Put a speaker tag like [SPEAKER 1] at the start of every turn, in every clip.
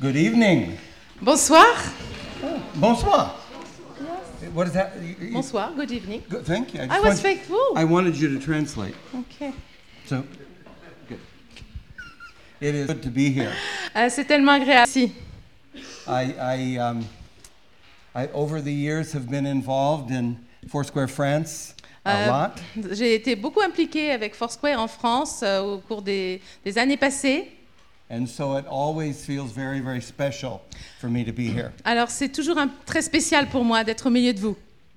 [SPEAKER 1] Good evening.
[SPEAKER 2] Bonsoir.
[SPEAKER 1] Bonsoir. What is that?
[SPEAKER 2] Bonsoir, good evening.
[SPEAKER 1] Good, thank you.
[SPEAKER 2] I was faithful.
[SPEAKER 1] I wanted you to translate.
[SPEAKER 2] Okay.
[SPEAKER 1] So, good. It is good to be here.
[SPEAKER 2] C'est tellement agréable ici.
[SPEAKER 1] I over the years have been involved in Foursquare France a lot.
[SPEAKER 2] J'ai été beaucoup impliquée avec Foursquare en France au cours des années passées.
[SPEAKER 1] And so it always feels very, very special for me to be here.
[SPEAKER 2] Alors c'est toujours très spécial pour moi d'être au milieu de vous.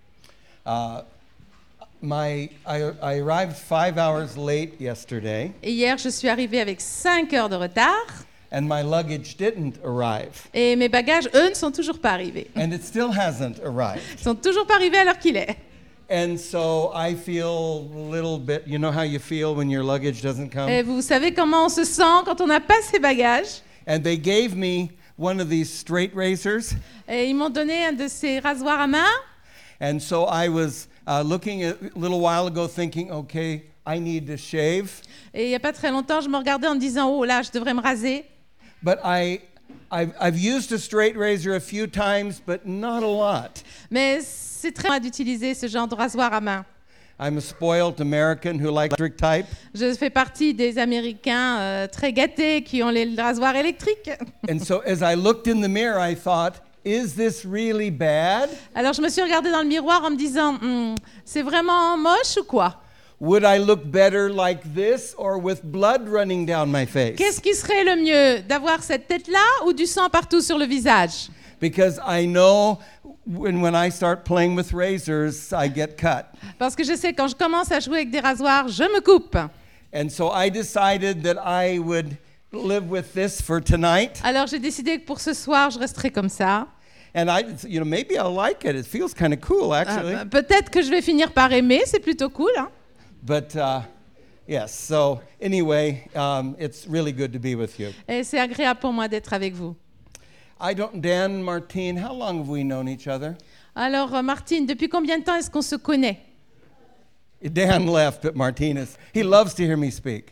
[SPEAKER 1] I arrived 5 hours late yesterday.
[SPEAKER 2] Et hier, je suis arrivée avec 5 heures de retard.
[SPEAKER 1] And my luggage didn't arrive.
[SPEAKER 2] Et mes bagages, eux, ne sont toujours pas arrivés.
[SPEAKER 1] And it still hasn't arrived.
[SPEAKER 2] Ils sont toujours pas arrivés à l'heure qu'il est.
[SPEAKER 1] And so I feel a little bit, you know how you feel when your luggage doesn't come?
[SPEAKER 2] Et vous savez comment on se sent quand on n'a pas ses bagages.
[SPEAKER 1] And they gave me one of these straight razors.
[SPEAKER 2] Et ils m'ont donné un de ces rasoirs à main.
[SPEAKER 1] And so I was looking at, a little while ago thinking, okay, I need to shave.
[SPEAKER 2] Et il n'y a pas très longtemps, je me regardais en me disant, oh là, je devrais me raser.
[SPEAKER 1] But I've used a straight razor a few times, but not a lot.
[SPEAKER 2] Mais c'est très bien d'utiliser ce genre de rasoir à main.
[SPEAKER 1] I'm a spoiled American who likes electric type.
[SPEAKER 2] Je fais partie des Américains très gâtés qui ont les rasoirs électriques.
[SPEAKER 1] And so as I looked in the mirror, I thought, is this really bad?
[SPEAKER 2] Alors je me suis regardée dans le miroir en me disant, c'est vraiment moche ou quoi?
[SPEAKER 1] Would I look better like this or with blood running down my face?
[SPEAKER 2] Qu'est-ce qui serait le mieux, d'avoir cette tête-là ou du sang partout sur le visage?
[SPEAKER 1] Because I know when I start playing with razors, I get cut.
[SPEAKER 2] Parce que je sais, quand je commence à jouer avec des rasoirs, je me coupe.
[SPEAKER 1] And so I decided that I would live with this for tonight.
[SPEAKER 2] Alors j'ai décidé que pour ce soir, je resterai comme ça.
[SPEAKER 1] And maybe I'll like it. It feels kind of cool, actually.
[SPEAKER 2] Peut-être que je vais finir par aimer, c'est plutôt cool. Hein?
[SPEAKER 1] But yes, so anyway, it's really good to be with you.
[SPEAKER 2] Et c'est agréable pour moi d'être avec vous.
[SPEAKER 1] Dan, Martine, how long have we known each other?
[SPEAKER 2] Alors, Martine, depuis combien de temps est-ce qu'on se connaît?
[SPEAKER 1] Dan left, but Martine he loves to hear me speak.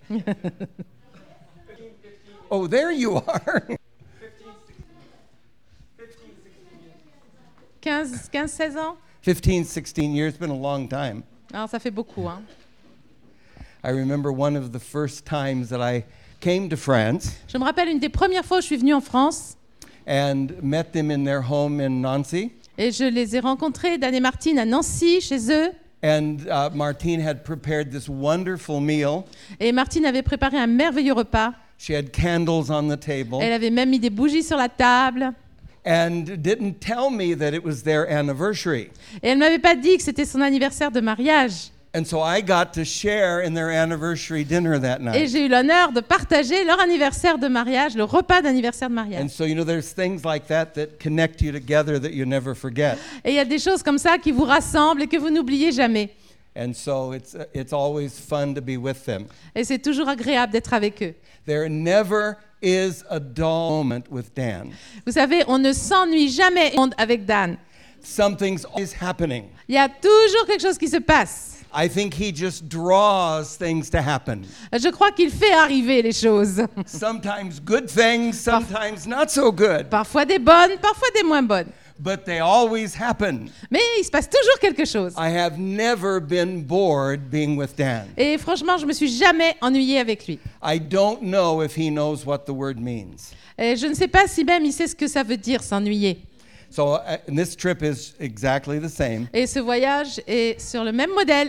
[SPEAKER 1] Oh, there you are.
[SPEAKER 2] 15-16 ans?
[SPEAKER 1] 15, 16 years, it's been a long time.
[SPEAKER 2] Alors, ça fait beaucoup, hein?
[SPEAKER 1] I remember one of the first times that I came to France.
[SPEAKER 2] Je me rappelle une des premières fois où je suis venue en France.
[SPEAKER 1] And met them in their home in Nancy.
[SPEAKER 2] Et je les ai rencontrés, Dan et Martine, à Nancy, chez eux.
[SPEAKER 1] And Martine had prepared this wonderful meal.
[SPEAKER 2] Et Martine avait préparé un merveilleux repas.
[SPEAKER 1] She had candles on the table.
[SPEAKER 2] Elle avait même mis des bougies sur la table.
[SPEAKER 1] And didn't tell me that it was their anniversary.
[SPEAKER 2] Et elle m'avait pas dit que c'était son anniversaire de mariage.
[SPEAKER 1] And so I got to share in their anniversary dinner that night.
[SPEAKER 2] Et j'ai eu l'honneur de partager leur anniversaire de mariage, le repas d'anniversaire de mariage.
[SPEAKER 1] And so there's things like that connect you together that you never forget.
[SPEAKER 2] Et il y a des choses comme ça qui vous rassemblent et que vous n'oubliez jamais.
[SPEAKER 1] And so it's always fun to be with them.
[SPEAKER 2] Et c'est toujours agréable d'être avec eux.
[SPEAKER 1] There never is a dull moment with Dan.
[SPEAKER 2] Vous savez, on ne s'ennuie jamais avec Dan.
[SPEAKER 1] Something's always happening.
[SPEAKER 2] Il y a toujours quelque chose qui se passe.
[SPEAKER 1] I think he just draws things to happen.
[SPEAKER 2] Je crois qu'il fait arriver les choses.
[SPEAKER 1] Sometimes good things, sometimes not so good.
[SPEAKER 2] Parfois des bonnes, parfois des moins bonnes.
[SPEAKER 1] But they always happen.
[SPEAKER 2] Mais il se passe toujours quelque chose.
[SPEAKER 1] I have never been bored being with Dan.
[SPEAKER 2] Et franchement, je me suis jamais ennuyée avec lui.
[SPEAKER 1] I don't know if he knows what the word means.
[SPEAKER 2] Et je ne sais pas si même il sait ce que ça veut dire, s'ennuyer.
[SPEAKER 1] So this trip is exactly the same.
[SPEAKER 2] Et ce voyage est sur le même modèle.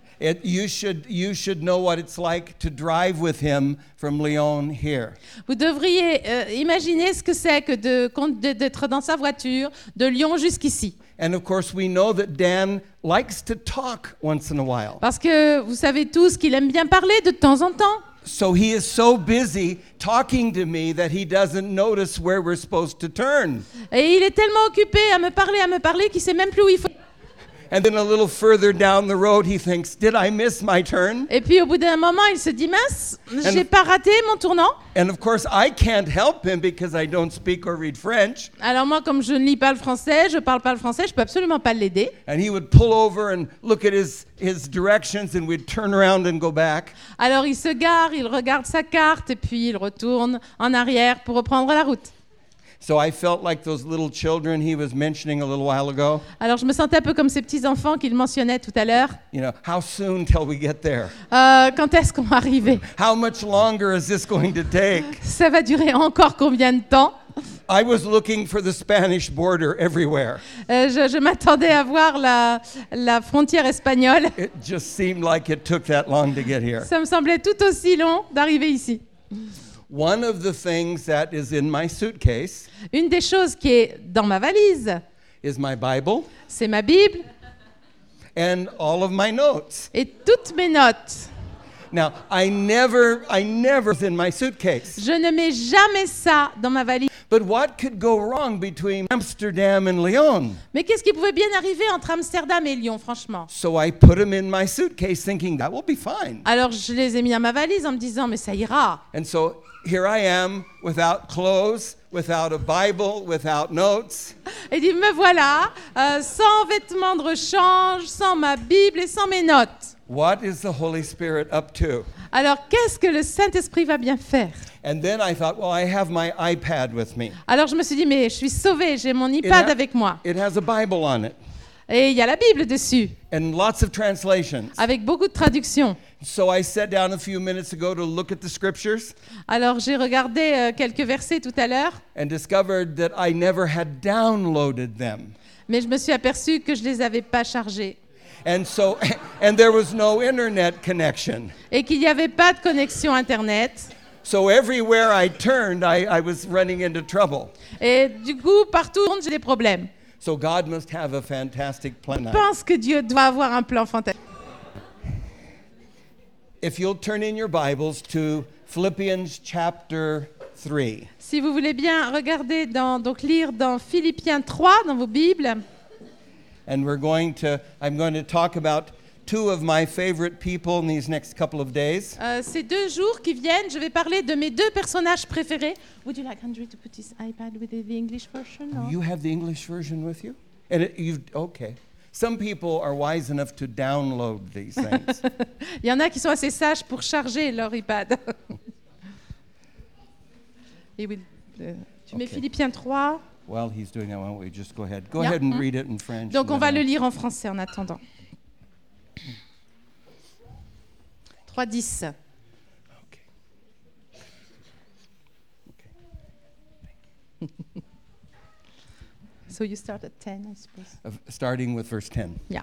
[SPEAKER 1] You should know what it's like to drive with him from Lyon here.
[SPEAKER 2] Vous devriez imaginer ce que c'est que d'être dans sa voiture de Lyon jusqu'ici.
[SPEAKER 1] And of course we know that Dan likes to talk once in a while.
[SPEAKER 2] Parce que vous savez tous qu'il aime bien parler de temps en temps.
[SPEAKER 1] So he is so busy talking to me that he doesn't notice where we're supposed to turn.
[SPEAKER 2] Et il est tellement occupé à me parler qu'il sait même plus où il faut.
[SPEAKER 1] And then a little further down the road, he thinks, did I miss my turn?
[SPEAKER 2] Et puis au bout d'un moment, il se dit, mince, j'ai pas raté mon tournant.
[SPEAKER 1] And of course, I can't help him because I don't speak or read French.
[SPEAKER 2] Alors moi, comme je ne lis pas le français, je parle pas le français, je peux absolument pas l'aider.
[SPEAKER 1] And he would pull over and look at his directions, and we'd turn around and go back.
[SPEAKER 2] Alors il se gare, il regarde sa carte et puis il retourne en arrière pour reprendre la route.
[SPEAKER 1] So I felt like those little children he was mentioning a little while ago.
[SPEAKER 2] Alors je me sentais un peu comme ces petits-enfants qu'il mentionnait tout à l'heure.
[SPEAKER 1] You know, how soon till we get there?
[SPEAKER 2] Quand est-ce qu'on va arriver?
[SPEAKER 1] How much longer is this going to take?
[SPEAKER 2] Ça va durer encore combien de temps?
[SPEAKER 1] I was looking for the Spanish border everywhere.
[SPEAKER 2] Je m'attendais à voir la frontière espagnole.
[SPEAKER 1] It just seemed like it took that long to get here.
[SPEAKER 2] Ça me semblait tout aussi long d'arriver ici.
[SPEAKER 1] One of the things that is in my suitcase
[SPEAKER 2] Une des choses qui est dans ma valise,
[SPEAKER 1] is my Bible
[SPEAKER 2] c'est ma Bible
[SPEAKER 1] and all of my notes.
[SPEAKER 2] et toutes mes notes.
[SPEAKER 1] Now, I never was in my suitcase.
[SPEAKER 2] Je ne mets jamais ça dans ma valise.
[SPEAKER 1] But what could go wrong between Amsterdam and Lyon?
[SPEAKER 2] Mais qu'est-ce qui pouvait bien arriver entre Amsterdam et Lyon, franchement?
[SPEAKER 1] So I put them in my suitcase thinking that will be fine.
[SPEAKER 2] Alors je les ai mis dans ma valise en me disant, mais ça ira.
[SPEAKER 1] And so here I am without clothes, without a Bible, without notes.
[SPEAKER 2] Et dit, me voilà, sans vêtements de rechange, sans ma Bible et sans mes notes.
[SPEAKER 1] What is the Holy Spirit up to?
[SPEAKER 2] Alors qu'est-ce que le Saint-Esprit va bien faire?
[SPEAKER 1] And then I thought, well, I have my iPad with me.
[SPEAKER 2] Alors je me suis dit, mais je suis sauvée, j'ai mon iPad avec moi.
[SPEAKER 1] It has a Bible on it
[SPEAKER 2] Et il y a la Bible dessus,
[SPEAKER 1] and lots of translations.
[SPEAKER 2] avec beaucoup de traductions.
[SPEAKER 1] So I sat down a few minutes ago to look at the scriptures
[SPEAKER 2] Alors j'ai regardé quelques versets tout à l'heure,
[SPEAKER 1] and discovered that I never had downloaded them.
[SPEAKER 2] mais je me suis aperçue que je ne les avais pas chargés.
[SPEAKER 1] And so, and there was no internet connection.
[SPEAKER 2] Et qu'il n'y avait pas de connexion Internet.
[SPEAKER 1] So everywhere I turned, I was running into trouble.
[SPEAKER 2] Et du coup, partout, j'ai des problèmes.
[SPEAKER 1] So God must have a fantastic plan.
[SPEAKER 2] Je pense que Dieu doit avoir un plan fantastique.
[SPEAKER 1] If you'll turn in your Bibles to Philippians chapter 3.
[SPEAKER 2] Si vous voulez bien regarder, donc lire dans Philippiens 3, dans vos Bibles.
[SPEAKER 1] And I'm going to talk about two of my favorite people in these next couple of days.
[SPEAKER 2] Ces 2 jours qui viennent, je vais parler de mes 2 personnages préférés. Would you like Andrew to put his iPad with the English version? Or?
[SPEAKER 1] You have the English version with you? And okay. Some people are wise enough to download these things.
[SPEAKER 2] Il y en a qui sont assez sages pour charger leur iPad. Et oui, tu mets
[SPEAKER 1] Okay.
[SPEAKER 2] Philippiens 3.
[SPEAKER 1] While he's doing that, why don't we just go ahead? Go ahead and read it in French.
[SPEAKER 2] Donc on
[SPEAKER 1] and
[SPEAKER 2] va
[SPEAKER 1] then
[SPEAKER 2] le lire en français en attendant. 3:10.
[SPEAKER 1] Okay.
[SPEAKER 2] So you start at 10, I suppose.
[SPEAKER 1] Starting with verse 10.
[SPEAKER 2] Yeah.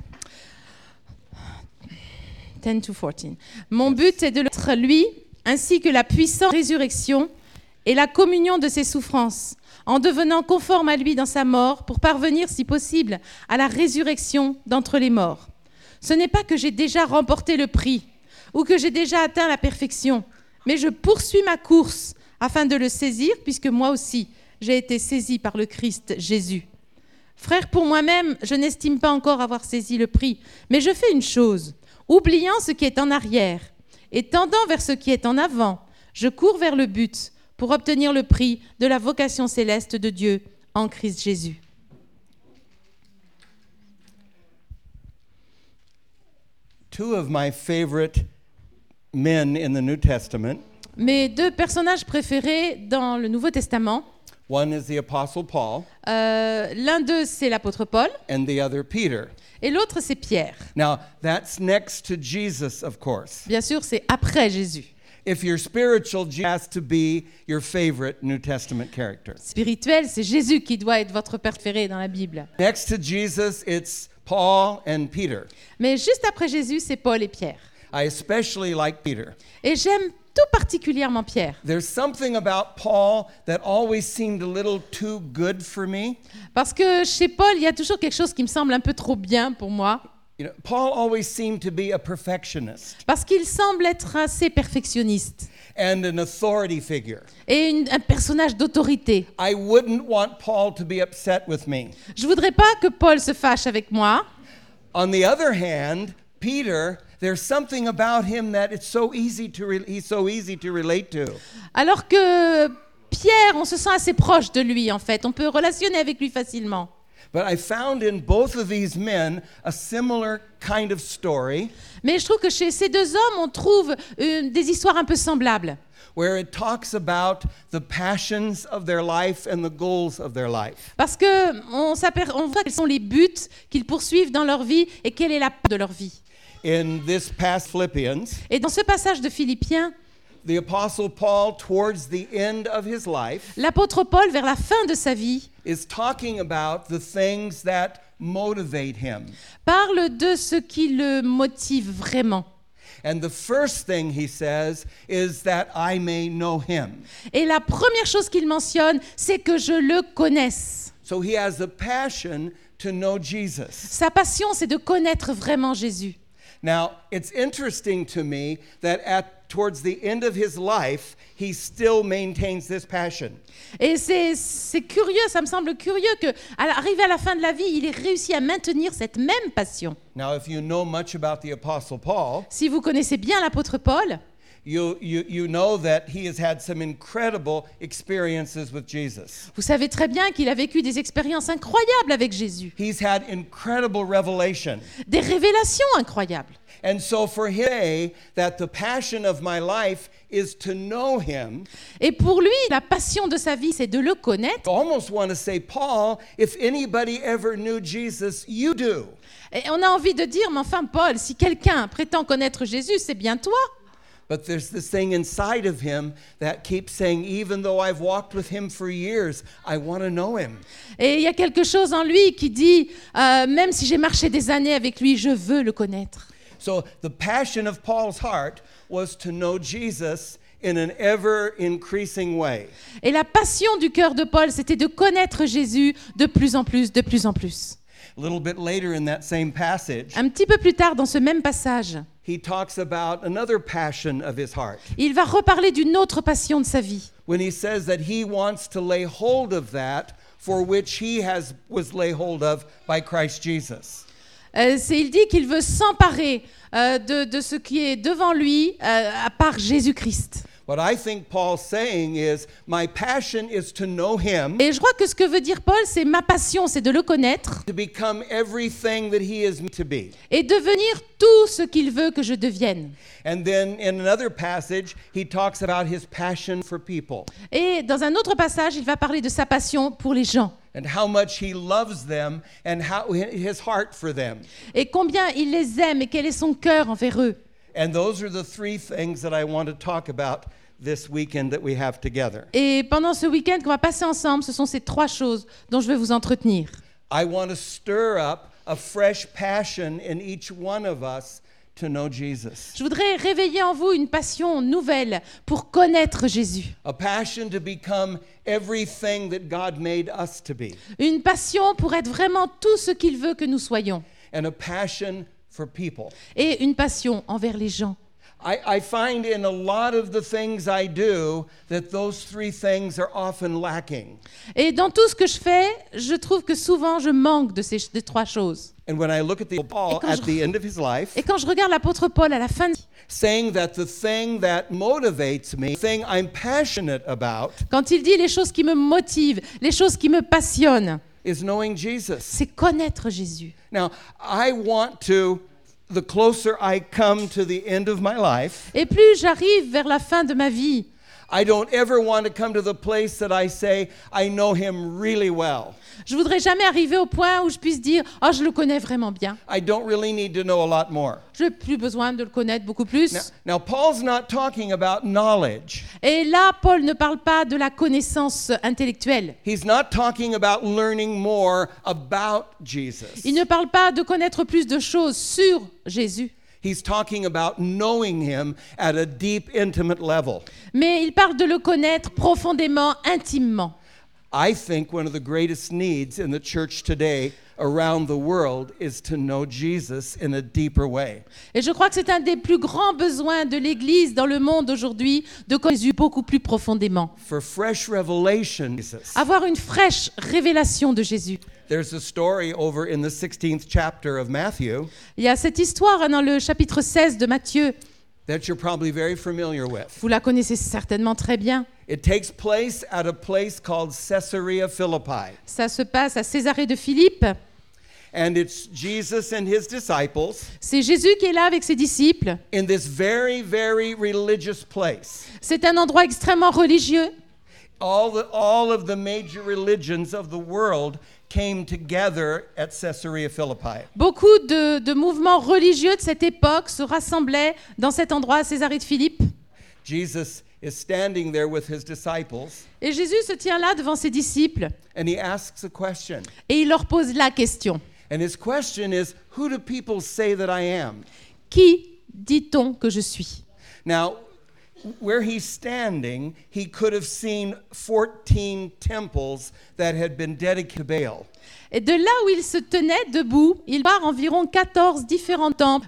[SPEAKER 2] 10 to 14. Mon but est de l'être lui, ainsi que la puissante résurrection et la communion de ses souffrances, en devenant conforme à lui dans sa mort, pour parvenir, si possible, à la résurrection d'entre les morts. Ce n'est pas que j'ai déjà remporté le prix, ou que j'ai déjà atteint la perfection, mais je poursuis ma course, afin de le saisir, puisque moi aussi, j'ai été saisi par le Christ Jésus. Frères, pour moi-même, je n'estime pas encore avoir saisi le prix, mais je fais une chose, oubliant ce qui est en arrière, et tendant vers ce qui est en avant, je cours vers le but, pour obtenir le prix de la vocation céleste de Dieu en Christ Jésus.
[SPEAKER 1] Two of my favorite men in the New Testament.
[SPEAKER 2] Mes 2 personnages préférés dans le Nouveau Testament,
[SPEAKER 1] One is the Apostle Paul,
[SPEAKER 2] l'un d'eux c'est l'apôtre Paul,
[SPEAKER 1] and the other Peter.
[SPEAKER 2] et l'autre c'est Pierre.
[SPEAKER 1] Now, that's next to Jesus, of course.
[SPEAKER 2] Bien sûr, c'est après Jésus.
[SPEAKER 1] If you're spiritual, Jesus has to be your favorite New Testament character.
[SPEAKER 2] Spirituel, c'est Jésus qui doit être votre préféré dans la Bible.
[SPEAKER 1] Next to Jesus, it's Paul and Peter.
[SPEAKER 2] Mais juste après Jésus, c'est Paul et Pierre.
[SPEAKER 1] I especially like Peter.
[SPEAKER 2] Et j'aime tout particulièrement Pierre,
[SPEAKER 1] There's something about Paul that always seemed a little too good for me.
[SPEAKER 2] parce que chez Paul, il y a toujours quelque chose qui me semble un peu trop bien pour moi,
[SPEAKER 1] You know, Paul always seemed to be a perfectionist
[SPEAKER 2] parce qu'il semble être assez perfectionniste
[SPEAKER 1] and an authority figure.
[SPEAKER 2] et un personnage d'autorité.
[SPEAKER 1] I wouldn't want Paul to be upset with me.
[SPEAKER 2] Je voudrais pas que Paul se fâche avec moi.
[SPEAKER 1] On the other hand, Peter, there's something about him that it's so easy to he's so easy to relate to.
[SPEAKER 2] Alors que Pierre, on se sent assez proche de lui en fait, on peut relationner avec lui facilement.
[SPEAKER 1] But I found in both of these men a similar kind of story
[SPEAKER 2] Mais je trouve que chez ces deux hommes, on trouve des histoires un peu semblables.
[SPEAKER 1] where it talks about the passions of their life and the goals of their life.
[SPEAKER 2] Parce qu'on voit quels sont les buts qu'ils poursuivent dans leur vie et quelle est la part de leur vie.
[SPEAKER 1] In this past Philippians,
[SPEAKER 2] Et dans ce passage de Philippiens,
[SPEAKER 1] the Apostle Paul, towards the end of his life,
[SPEAKER 2] l'apôtre Paul, vers la fin de sa vie,
[SPEAKER 1] is talking about the things that motivate him.
[SPEAKER 2] parle de ce qui le motive vraiment.
[SPEAKER 1] And the first thing he says is that I may know him.
[SPEAKER 2] Et la première chose qu'il mentionne, c'est que je le connaisse.
[SPEAKER 1] So he has a passion to know Jesus.
[SPEAKER 2] Sa passion, c'est de connaître vraiment Jésus.
[SPEAKER 1] Now, it's interesting to me that towards the end of his life, he still maintains this passion.
[SPEAKER 2] Et c'est curieux, ça me semble curieux qu'arrivé à la fin de la vie, il ait réussi à maintenir cette même passion.
[SPEAKER 1] Now, if you know much about the Apostle Paul,
[SPEAKER 2] Si vous connaissez bien l'apôtre Paul,
[SPEAKER 1] you know that he has had some incredible experiences with Jesus.
[SPEAKER 2] vous savez très bien qu'il a vécu des expériences incroyables avec Jésus,
[SPEAKER 1] He's had incredible revelation.
[SPEAKER 2] des révélations incroyables.
[SPEAKER 1] And so for him, that the passion of my life is to know him.
[SPEAKER 2] Et pour lui, la passion de sa vie, c'est de le connaître.
[SPEAKER 1] I almost want to say, Paul, if anybody ever knew Jesus, you do.
[SPEAKER 2] Et on a envie de dire, mais enfin Paul, si quelqu'un prétend connaître Jésus, c'est bien toi.
[SPEAKER 1] But there's this thing inside of him that keeps saying, even though I've walked with him for years, I want to know him.
[SPEAKER 2] Et il y a quelque chose en lui qui dit, même si j'ai marché des années avec lui, je veux le connaître.
[SPEAKER 1] So the passion of Paul's heart was to know Jesus in an ever increasing way.
[SPEAKER 2] Et la passion du cœur de Paul, c'était de connaître Jésus de plus en plus, de plus en plus.
[SPEAKER 1] A little bit later in that same passage,
[SPEAKER 2] Un petit peu plus tard, dans ce même passage,
[SPEAKER 1] he talks about another passion of his heart.
[SPEAKER 2] il va reparler d'une autre passion de sa vie.
[SPEAKER 1] When he says that he wants to lay hold of that for which he was laid hold of by Christ Jesus.
[SPEAKER 2] Il dit qu'il veut s'emparer de ce qui est devant lui par Jésus-Christ.
[SPEAKER 1] What I think Paul's saying is, my passion is to know him,
[SPEAKER 2] Et je crois que ce que veut dire Paul, c'est ma passion, c'est de le connaître
[SPEAKER 1] to become everything that he is to be.
[SPEAKER 2] et devenir tout ce qu'il veut que je devienne.
[SPEAKER 1] And then in another passage, he talks about his passion for people
[SPEAKER 2] Et dans un autre passage, il va parler de sa passion pour les gens
[SPEAKER 1] and how much he loves them and how his heart for them.
[SPEAKER 2] et combien il les aime et quel est son cœur envers eux.
[SPEAKER 1] And those are the three things that I want to talk about this weekend that we have together.
[SPEAKER 2] Et pendant ce week-end qu'on va passer ensemble, ce sont ces trois choses dont je vais vous entretenir.
[SPEAKER 1] I want to stir up a fresh passion in each one of us to know Jesus.
[SPEAKER 2] Je voudrais réveiller en vous une passion nouvelle pour connaître Jésus.
[SPEAKER 1] A passion to become everything that God made us to be.
[SPEAKER 2] Une passion pour être vraiment tout ce qu'il veut que nous soyons.
[SPEAKER 1] And a passion for people.
[SPEAKER 2] Et une passion envers les gens.
[SPEAKER 1] I find in a lot of the things I do that those three things are often lacking.
[SPEAKER 2] Et dans tout ce que je fais, je trouve que souvent je manque de ces trois choses.
[SPEAKER 1] And when I look at Paul at the end of his life,
[SPEAKER 2] Et quand je regarde l'apôtre Paul à la fin,
[SPEAKER 1] saying that the thing that motivates me, the thing I'm passionate about,
[SPEAKER 2] quand il dit les choses qui me motivent, les choses qui me passionnent,
[SPEAKER 1] is knowing Jesus.
[SPEAKER 2] c'est connaître Jésus.
[SPEAKER 1] Now, I want to, the closer I come to the end of my life,
[SPEAKER 2] Et plus j'arrive vers la fin de ma vie,
[SPEAKER 1] I don't ever want to come to the place that I say, I know him really well.
[SPEAKER 2] je voudrais jamais arriver au point où je puisse dire « Oh, je le connais vraiment bien.
[SPEAKER 1] I don't really need to know a lot more.
[SPEAKER 2] Je n'ai plus besoin de le connaître beaucoup plus. »
[SPEAKER 1] Now, Paul's not talking about knowledge.
[SPEAKER 2] Et là, Paul ne parle pas de la connaissance intellectuelle.
[SPEAKER 1] He's not talking about learning more about Jesus.
[SPEAKER 2] Il ne parle pas de connaître plus de choses sur Jésus.
[SPEAKER 1] He's talking about knowing him at a deep, intimate level.
[SPEAKER 2] Mais il parle de le connaître profondément, intimement.
[SPEAKER 1] I think one of the greatest needs in the church today around the world is to know Jesus in a deeper way.
[SPEAKER 2] Et je crois que c'est un des plus grands besoins de l'Église dans le monde aujourd'hui, de connaître Jésus beaucoup plus profondément.
[SPEAKER 1] For fresh revelation, Jesus.
[SPEAKER 2] Avoir une fraîche révélation de Jésus.
[SPEAKER 1] There's a story over in the 16th chapter of Matthew
[SPEAKER 2] Il y a cette histoire dans le chapitre 16 de Matthieu
[SPEAKER 1] that you're probably very familiar with.
[SPEAKER 2] Vous la connaissez certainement très bien.
[SPEAKER 1] It takes place at a place called Caesarea Philippi.
[SPEAKER 2] Ça se passe à Césarée de Philippe.
[SPEAKER 1] And it's Jesus and his disciples
[SPEAKER 2] C'est Jésus qui est là avec ses disciples.
[SPEAKER 1] in this very, very religious place.
[SPEAKER 2] C'est un endroit extrêmement religieux.
[SPEAKER 1] All of the major religions of the world came together at Caesarea Philippi.
[SPEAKER 2] Beaucoup de mouvements religieux de cette époque se rassemblaient dans cet endroit à Césarée de Philippe.
[SPEAKER 1] Jesus is standing there with his disciples,
[SPEAKER 2] Et Jésus se tient là devant ses disciples
[SPEAKER 1] and he asks a question.
[SPEAKER 2] et il leur pose la question.
[SPEAKER 1] And his question is, who do people say that I am?
[SPEAKER 2] Qui dit-on que je suis?
[SPEAKER 1] Now, where he's standing, he could have seen 14 temples that had been dedicated to Baal.
[SPEAKER 2] Et de là où il se tenait debout, il voit environ 14 différents temples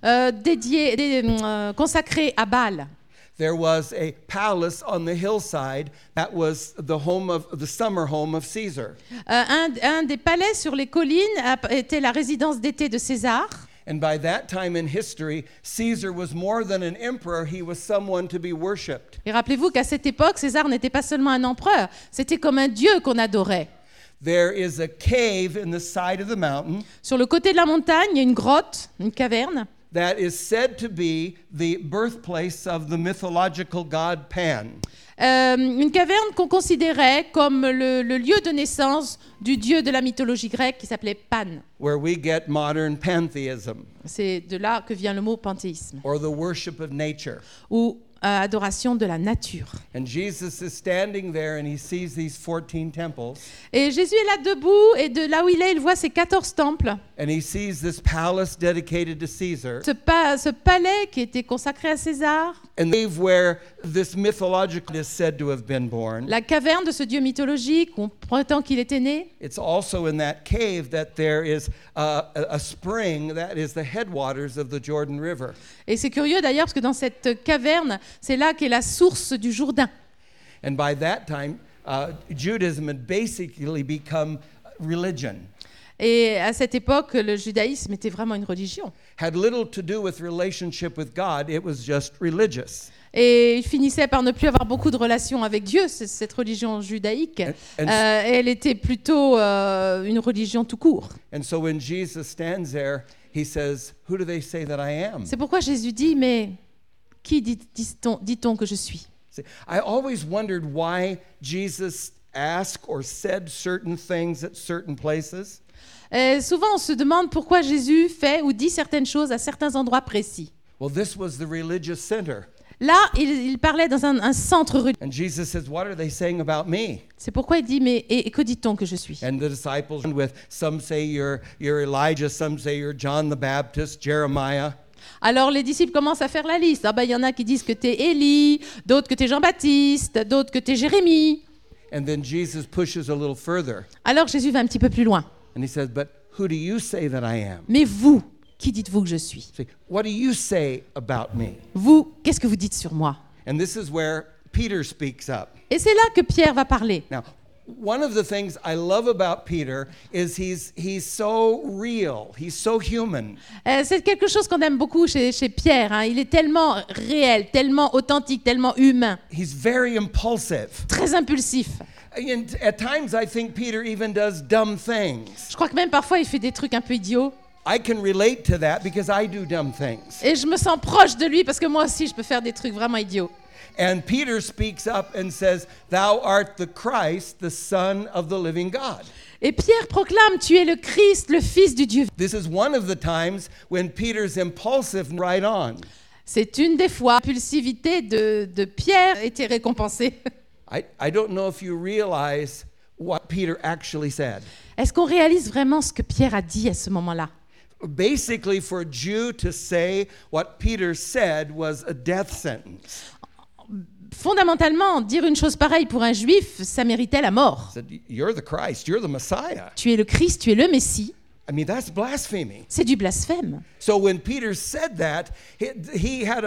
[SPEAKER 2] consacrés à Baal.
[SPEAKER 1] There was a palace on the hillside that was the summer home of Caesar.
[SPEAKER 2] Un des palais sur les collines était la résidence d'été de César.
[SPEAKER 1] And by that time in history, Caesar was more than an emperor, he was someone to be worshipped.
[SPEAKER 2] Et rappelez-vous qu'à cette époque, César n'était pas seulement un empereur, c'était comme un dieu qu'on adorait.
[SPEAKER 1] There is a cave in the side of the mountain
[SPEAKER 2] Sur le côté de la montagne, il y a une grotte, une caverne,
[SPEAKER 1] that is said to be the birthplace of the mythological god Pan.
[SPEAKER 2] une caverne qu'on considérait comme le lieu de naissance du dieu de la mythologie grecque qui s'appelait Pan.
[SPEAKER 1] Where we get modern pantheism,
[SPEAKER 2] C'est de là que vient le mot panthéisme,
[SPEAKER 1] or the worship of nature.
[SPEAKER 2] ou adoration de la nature.
[SPEAKER 1] And Jesus is standing there and he sees these 14 temples,
[SPEAKER 2] Et Jésus est là debout, et de là où il est, il voit ces 14 temples,
[SPEAKER 1] and he sees this palace dedicated to Caesar,
[SPEAKER 2] ce palais qui était consacré à César,
[SPEAKER 1] and the cave where this mythological is said to have been born.
[SPEAKER 2] la caverne de ce dieu mythologique, on prétend qu'il était né.
[SPEAKER 1] It's also in that cave that there is a spring that is the headwaters of the Jordan River.
[SPEAKER 2] Et c'est curieux d'ailleurs parce que dans cette caverne, c'est là qu'est la source du Jourdain.
[SPEAKER 1] And by that time, Judaism had basically become religion.
[SPEAKER 2] Et à cette époque, le judaïsme était vraiment une religion.
[SPEAKER 1] Had little to do with relationship with God, it was just religious.
[SPEAKER 2] Et il finissait par ne plus avoir beaucoup de relations avec Dieu, cette religion judaïque. Elle était plutôt une religion tout court.
[SPEAKER 1] And so when Jesus stands there, he says, "Who do they say that I am?"
[SPEAKER 2] C'est pourquoi Jésus dit, mais qui dit-on que je suis?
[SPEAKER 1] See, I always wondered why Jesus asked or said certain things at certain places.
[SPEAKER 2] Souvent, on se demande pourquoi Jésus fait ou dit certaines choses à certains endroits précis.
[SPEAKER 1] Well, this was the religious center.
[SPEAKER 2] Là, il parlait dans un centre religieux.
[SPEAKER 1] And Jesus says, "What are they saying about me?"
[SPEAKER 2] C'est pourquoi il dit, mais et que dit-on que je suis?
[SPEAKER 1] And the disciples with some say you're Elijah, some say you're John the Baptist, Jeremiah.
[SPEAKER 2] Alors les disciples commencent à faire la liste. Ah ben, il y en a qui disent que tu es Élie, d'autres que tu es Jean-Baptiste, d'autres que tu es Jérémie.
[SPEAKER 1] And then Jesus pushes a little further.
[SPEAKER 2] Alors Jésus va un petit peu plus loin.
[SPEAKER 1] And he says, "But who do you say that I am?"
[SPEAKER 2] Mais vous, qui dites-vous que je suis?
[SPEAKER 1] Say, "What do you say about me?"
[SPEAKER 2] Vous, qu'est-ce que vous dites sur moi?
[SPEAKER 1] And this is where Peter speaks up.
[SPEAKER 2] Et c'est là que Pierre va parler.
[SPEAKER 1] Now, one of the things I love about Peter is he's so real. He's so human.
[SPEAKER 2] C'est quelque chose qu'on aime beaucoup chez Pierre. Hein. Il est tellement réel, tellement authentique, tellement humain,
[SPEAKER 1] He's very impulsive.
[SPEAKER 2] très impulsif.
[SPEAKER 1] And at times I think Peter even does dumb things.
[SPEAKER 2] Je crois que même parfois il fait des trucs un peu idiots.
[SPEAKER 1] I can relate to that because I do dumb things.
[SPEAKER 2] Et je me sens proche de lui parce que moi aussi je peux faire des trucs vraiment idiots.
[SPEAKER 1] And Peter speaks up and says, "Thou art the Christ, the Son of the living God."
[SPEAKER 2] Et Pierre proclame, tu es le Christ, le Fils du Dieu.
[SPEAKER 1] This is one of the times when Peter's impulsive right on.
[SPEAKER 2] C'est une des fois, l'impulsivité de Pierre était récompensée.
[SPEAKER 1] I don't know if you realize what Peter actually said.
[SPEAKER 2] Est-ce qu'on réalise vraiment ce que Pierre a dit à ce moment-là?
[SPEAKER 1] Basically, for a Jew to say what Peter said was a death sentence.
[SPEAKER 2] Fondamentalement, dire une chose pareille pour un juif, ça méritait la mort.
[SPEAKER 1] He said, "You're the Christ, you're the Messiah."
[SPEAKER 2] Tu es le Christ, tu es le Messie.
[SPEAKER 1] I mean, that's blasphemy.
[SPEAKER 2] C'est du blasphème.
[SPEAKER 1] So when Peter said that, he had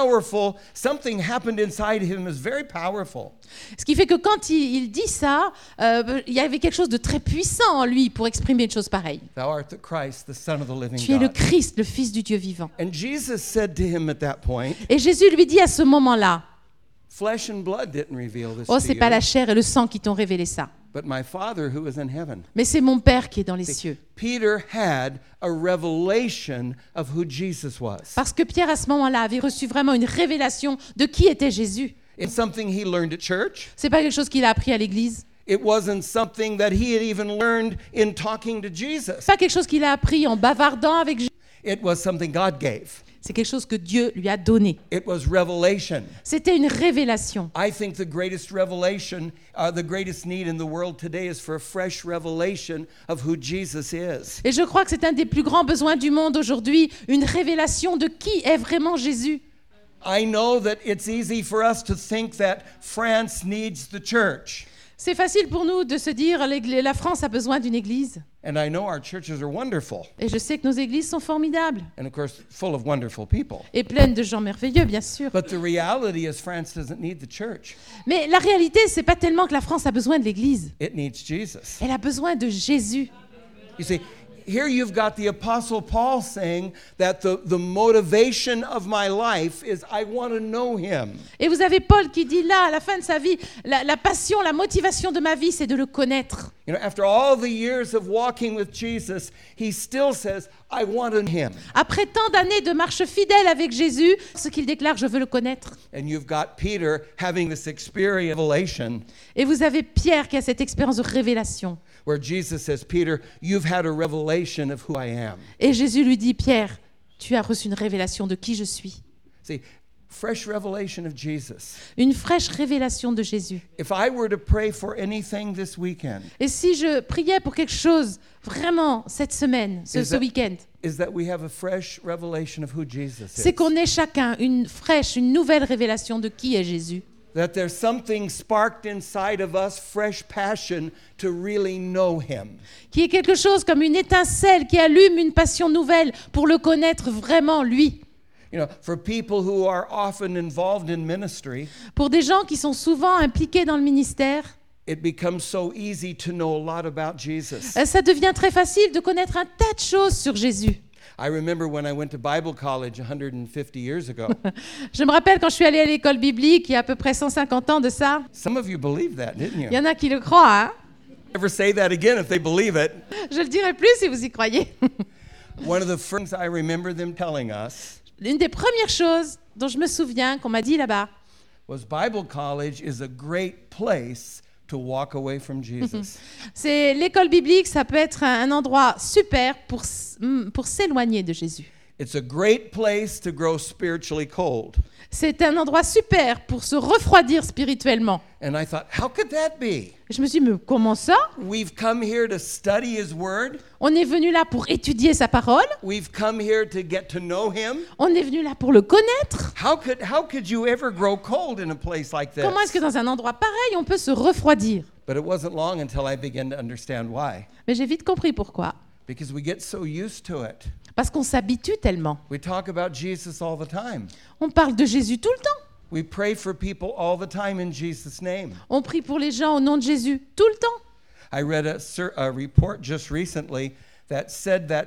[SPEAKER 1] something happened inside him is very powerful.
[SPEAKER 2] Ce qui fait que quand il dit ça, il y avait quelque chose de très puissant en lui pour exprimer une chose pareille.
[SPEAKER 1] Thou art the Christ, the Son of the living
[SPEAKER 2] Tu es le
[SPEAKER 1] God.
[SPEAKER 2] Christ, le Fils du Dieu vivant.
[SPEAKER 1] And Jesus said to him at that point,
[SPEAKER 2] Et Jésus lui dit à ce moment-là,
[SPEAKER 1] flesh and blood didn't reveal this
[SPEAKER 2] oh,
[SPEAKER 1] to
[SPEAKER 2] c'est pas
[SPEAKER 1] you,
[SPEAKER 2] la chair et le sang qui t'ont révélé ça,
[SPEAKER 1] but my Father who is in heaven.
[SPEAKER 2] mais c'est mon Père qui est dans les cieux.
[SPEAKER 1] Peter had a revelation of who Jesus was.
[SPEAKER 2] Parce que Pierre, à ce moment-là, avait reçu vraiment une révélation de qui était Jésus.
[SPEAKER 1] It's something he learned at church.
[SPEAKER 2] C'est pas quelque chose qu'il a appris à l'église.
[SPEAKER 1] It wasn't something that he had even learned in talking to Jesus.
[SPEAKER 2] C'est pas quelque chose qu'il a appris en bavardant avec Jésus.
[SPEAKER 1] It was something God gave.
[SPEAKER 2] C'est quelque chose que Dieu lui a donné.
[SPEAKER 1] It was revelation.
[SPEAKER 2] C'était une révélation.
[SPEAKER 1] I think the greatest revelation, the greatest need in the world today is for a fresh revelation of who Jesus is.
[SPEAKER 2] Et je crois que c'est un des plus grands besoins du monde aujourd'hui, une révélation de qui est vraiment Jésus.
[SPEAKER 1] I know that it's easy for us to think that France needs the church.
[SPEAKER 2] C'est facile pour nous de se dire la France a besoin d'une église.
[SPEAKER 1] And I know our churches are wonderful.
[SPEAKER 2] Et je sais que nos églises sont formidables
[SPEAKER 1] And of course, full of wonderful people.
[SPEAKER 2] et pleines de gens merveilleux, bien sûr.
[SPEAKER 1] But the reality is France doesn't need the church.
[SPEAKER 2] Mais la réalité, c'est pas tellement que la France a besoin de l'église.
[SPEAKER 1] It needs Jesus.
[SPEAKER 2] Elle a besoin de Jésus.
[SPEAKER 1] You see, here you've got the Apostle Paul saying that the motivation of my life is I want to know him.
[SPEAKER 2] Et vous avez Paul qui dit là, à la fin de sa vie, la passion, la motivation de ma vie, c'est de le connaître.
[SPEAKER 1] You know, after all the years of walking with Jesus, he still says, I want to know him.
[SPEAKER 2] Après tant d'années de marche fidèle avec Jésus, ce qu'il déclare, je veux le connaître.
[SPEAKER 1] And you've got Peter having this experience of revelation
[SPEAKER 2] Et vous avez Pierre qui a cette expérience de révélation.
[SPEAKER 1] where Jesus says, Peter, you've had a revelation of who I am.
[SPEAKER 2] Et Jésus lui dit, Pierre, tu as reçu une révélation de qui je suis.
[SPEAKER 1] See, fresh revelation of Jesus.
[SPEAKER 2] Une fraîche révélation de Jésus.
[SPEAKER 1] If I were to pray for anything this weekend,
[SPEAKER 2] Et si je priais pour quelque chose, vraiment, cette semaine, ce week-end,
[SPEAKER 1] is that we have a fresh revelation of who Jesus
[SPEAKER 2] c'est
[SPEAKER 1] is.
[SPEAKER 2] qu'on ait chacun une fraîche, une nouvelle révélation de qui est Jésus.
[SPEAKER 1] That there's something sparked inside of us, fresh passion to really know him.
[SPEAKER 2] Qui est quelque chose comme une étincelle qui allume une passion nouvelle pour le connaître vraiment, lui.
[SPEAKER 1] You know, for people who are often involved in ministry,
[SPEAKER 2] Pour des gens qui sont souvent impliqués dans le ministère,
[SPEAKER 1] it becomes so easy to know a lot about Jesus.
[SPEAKER 2] ça devient très facile de connaître un tas de choses sur Jésus.
[SPEAKER 1] I remember when I went to Bible college 150 years ago.
[SPEAKER 2] Je me rappelle quand je suis allée à l'école biblique, il y a à peu près 150 ans de ça.
[SPEAKER 1] Some of you believe that, didn't
[SPEAKER 2] Il y
[SPEAKER 1] you?
[SPEAKER 2] en a qui le croient, hein?
[SPEAKER 1] Never say that again if they believe it.
[SPEAKER 2] Je le dirai plus si vous y croyez.
[SPEAKER 1] One of the first things I remember them telling us
[SPEAKER 2] L'une des premières choses dont je me souviens qu'on m'a dit là-bas,
[SPEAKER 1] was Bible college is a great place to walk away from Jesus.
[SPEAKER 2] c'est l'école biblique, ça peut être un endroit super pour s'éloigner de Jésus.
[SPEAKER 1] It's a great place to grow spiritually cold.
[SPEAKER 2] C'est un endroit super pour se refroidir spirituellement.
[SPEAKER 1] And I thought, how could that be?
[SPEAKER 2] Je me suis dit, mais comment ça?
[SPEAKER 1] We've come here to study his word.
[SPEAKER 2] On est venu là pour étudier sa parole.
[SPEAKER 1] We've come here to get to know him.
[SPEAKER 2] On est venu là pour le connaître.
[SPEAKER 1] How could you ever grow cold in a place like this?
[SPEAKER 2] Comment est-ce que dans un endroit pareil, on peut se refroidir?
[SPEAKER 1] But it wasn't long until I began to understand why.
[SPEAKER 2] Mais j'ai vite compris pourquoi.
[SPEAKER 1] Because we get so used to it.
[SPEAKER 2] Parce qu'on s'habitue tellement.
[SPEAKER 1] We talk about Jesus all the time.
[SPEAKER 2] On parle de Jésus tout le temps.
[SPEAKER 1] We pray for people all the time in Jesus' name.
[SPEAKER 2] On prie pour les gens au nom de Jésus tout le temps.
[SPEAKER 1] I read a report just recently that said that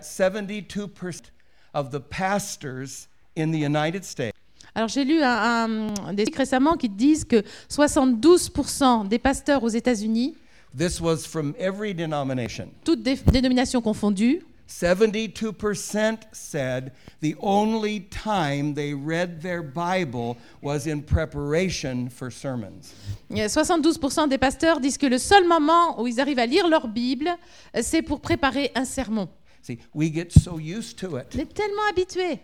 [SPEAKER 1] 72% of the pastors in the United States
[SPEAKER 2] Alors j'ai lu des trucs récemment qui disent que 72% des pasteurs aux États-Unis,
[SPEAKER 1] this was from every denomination.
[SPEAKER 2] toutes dénominations confondues,
[SPEAKER 1] 72% said the only time they read their Bible was in preparation for sermons.
[SPEAKER 2] 72% des pasteurs disent que le seul moment où ils arrivent à lire leur Bible, c'est pour préparer un sermon.
[SPEAKER 1] See, we get so used to it.
[SPEAKER 2] On est tellement habitués.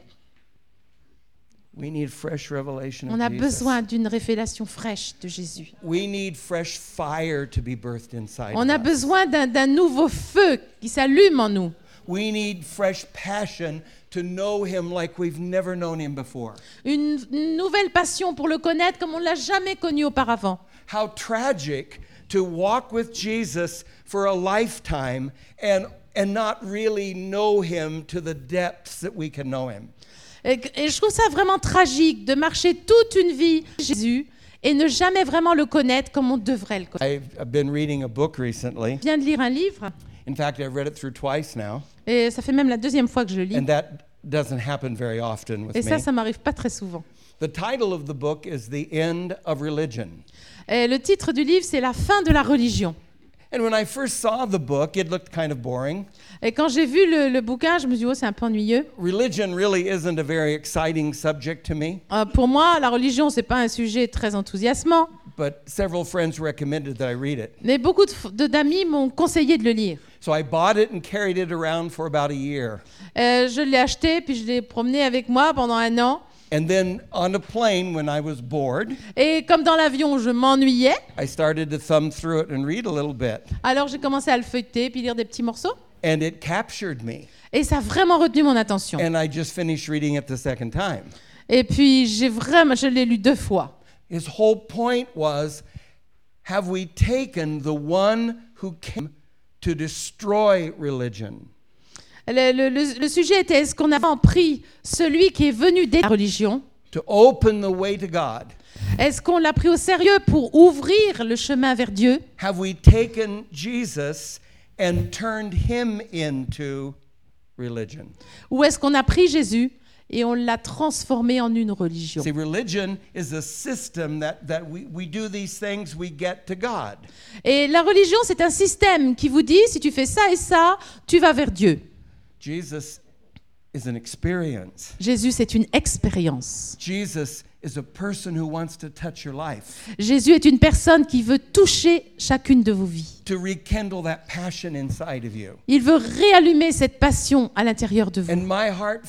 [SPEAKER 1] We need fresh revelation
[SPEAKER 2] On a
[SPEAKER 1] of Jesus.
[SPEAKER 2] besoin d'une révélation fraîche de Jésus.
[SPEAKER 1] We need fresh fire to be birthed inside
[SPEAKER 2] On a
[SPEAKER 1] of us.
[SPEAKER 2] besoin d'un nouveau feu qui s'allume en nous.
[SPEAKER 1] We need fresh passion to know him like we've never known him before.
[SPEAKER 2] Une nouvelle passion pour le connaître comme on ne l'a jamais connu auparavant.
[SPEAKER 1] How tragic to walk with Jesus for a lifetime and and not really know him to the depths that we can know him.
[SPEAKER 2] Et je trouve ça vraiment tragique de marcher toute une vie Jésus et ne jamais vraiment le connaître comme on devrait le connaître.
[SPEAKER 1] I've been reading a book recently.
[SPEAKER 2] Je viens de lire un livre,
[SPEAKER 1] In fact, I've read it through twice now,
[SPEAKER 2] et ça fait même la deuxième fois que je le lis.
[SPEAKER 1] and that doesn't happen very often with
[SPEAKER 2] Et
[SPEAKER 1] me.
[SPEAKER 2] ça m'arrive pas très souvent.
[SPEAKER 1] The title of the book is The End of Religion.
[SPEAKER 2] Et le titre du livre, c'est La fin de la religion.
[SPEAKER 1] And when I first saw the book, it looked kind of boring.
[SPEAKER 2] Et quand j'ai vu le bouquin, je me suis dit, oh, c'est un peu ennuyeux.
[SPEAKER 1] Religion really isn't a very exciting subject to me,
[SPEAKER 2] Pour moi, la religion, c'est pas un sujet très enthousiasmant,
[SPEAKER 1] but several friends recommended that I read it.
[SPEAKER 2] mais beaucoup d'amis m'ont conseillé de le lire.
[SPEAKER 1] So I bought it and carried it around for about a year.
[SPEAKER 2] Je l'ai acheté, puis je l'ai promené avec moi pendant 1 an.
[SPEAKER 1] And then on a plane, when I was bored,
[SPEAKER 2] Et comme dans l'avion, je m'ennuyais,
[SPEAKER 1] I started to thumb through it and read a little bit.
[SPEAKER 2] alors j'ai commencé à le feuilleter, puis lire des petits morceaux.
[SPEAKER 1] And it captured me.
[SPEAKER 2] Et ça a vraiment retenu mon attention.
[SPEAKER 1] And I just finished reading it the second time.
[SPEAKER 2] Et puis, je l'ai lu 2 fois.
[SPEAKER 1] His whole point was, have we taken the one who came to destroy religion?
[SPEAKER 2] Le sujet était, est-ce qu'on a vraiment pris celui qui est venu de la religion?
[SPEAKER 1] To open the way to God?
[SPEAKER 2] Est-ce qu'on l'a pris au sérieux pour ouvrir le chemin vers Dieu?
[SPEAKER 1] Have we taken Jesus and turned him into religion?
[SPEAKER 2] Ou est-ce qu'on a pris Jésus et on l'a transformé en une religion?
[SPEAKER 1] See, religion is a system that we do these things, we get to God.
[SPEAKER 2] Et la religion, c'est un système qui vous dit, si tu fais ça et ça, tu vas vers Dieu.
[SPEAKER 1] Jesus is an experience.
[SPEAKER 2] Jésus, c'est une expérience.
[SPEAKER 1] Jesus is a person who wants to touch your life,
[SPEAKER 2] Jésus est une personne qui veut toucher chacune de vos vies.
[SPEAKER 1] to rekindle that passion inside of you.
[SPEAKER 2] Il veut réallumer cette passion à l'intérieur de vous.
[SPEAKER 1] And my heart,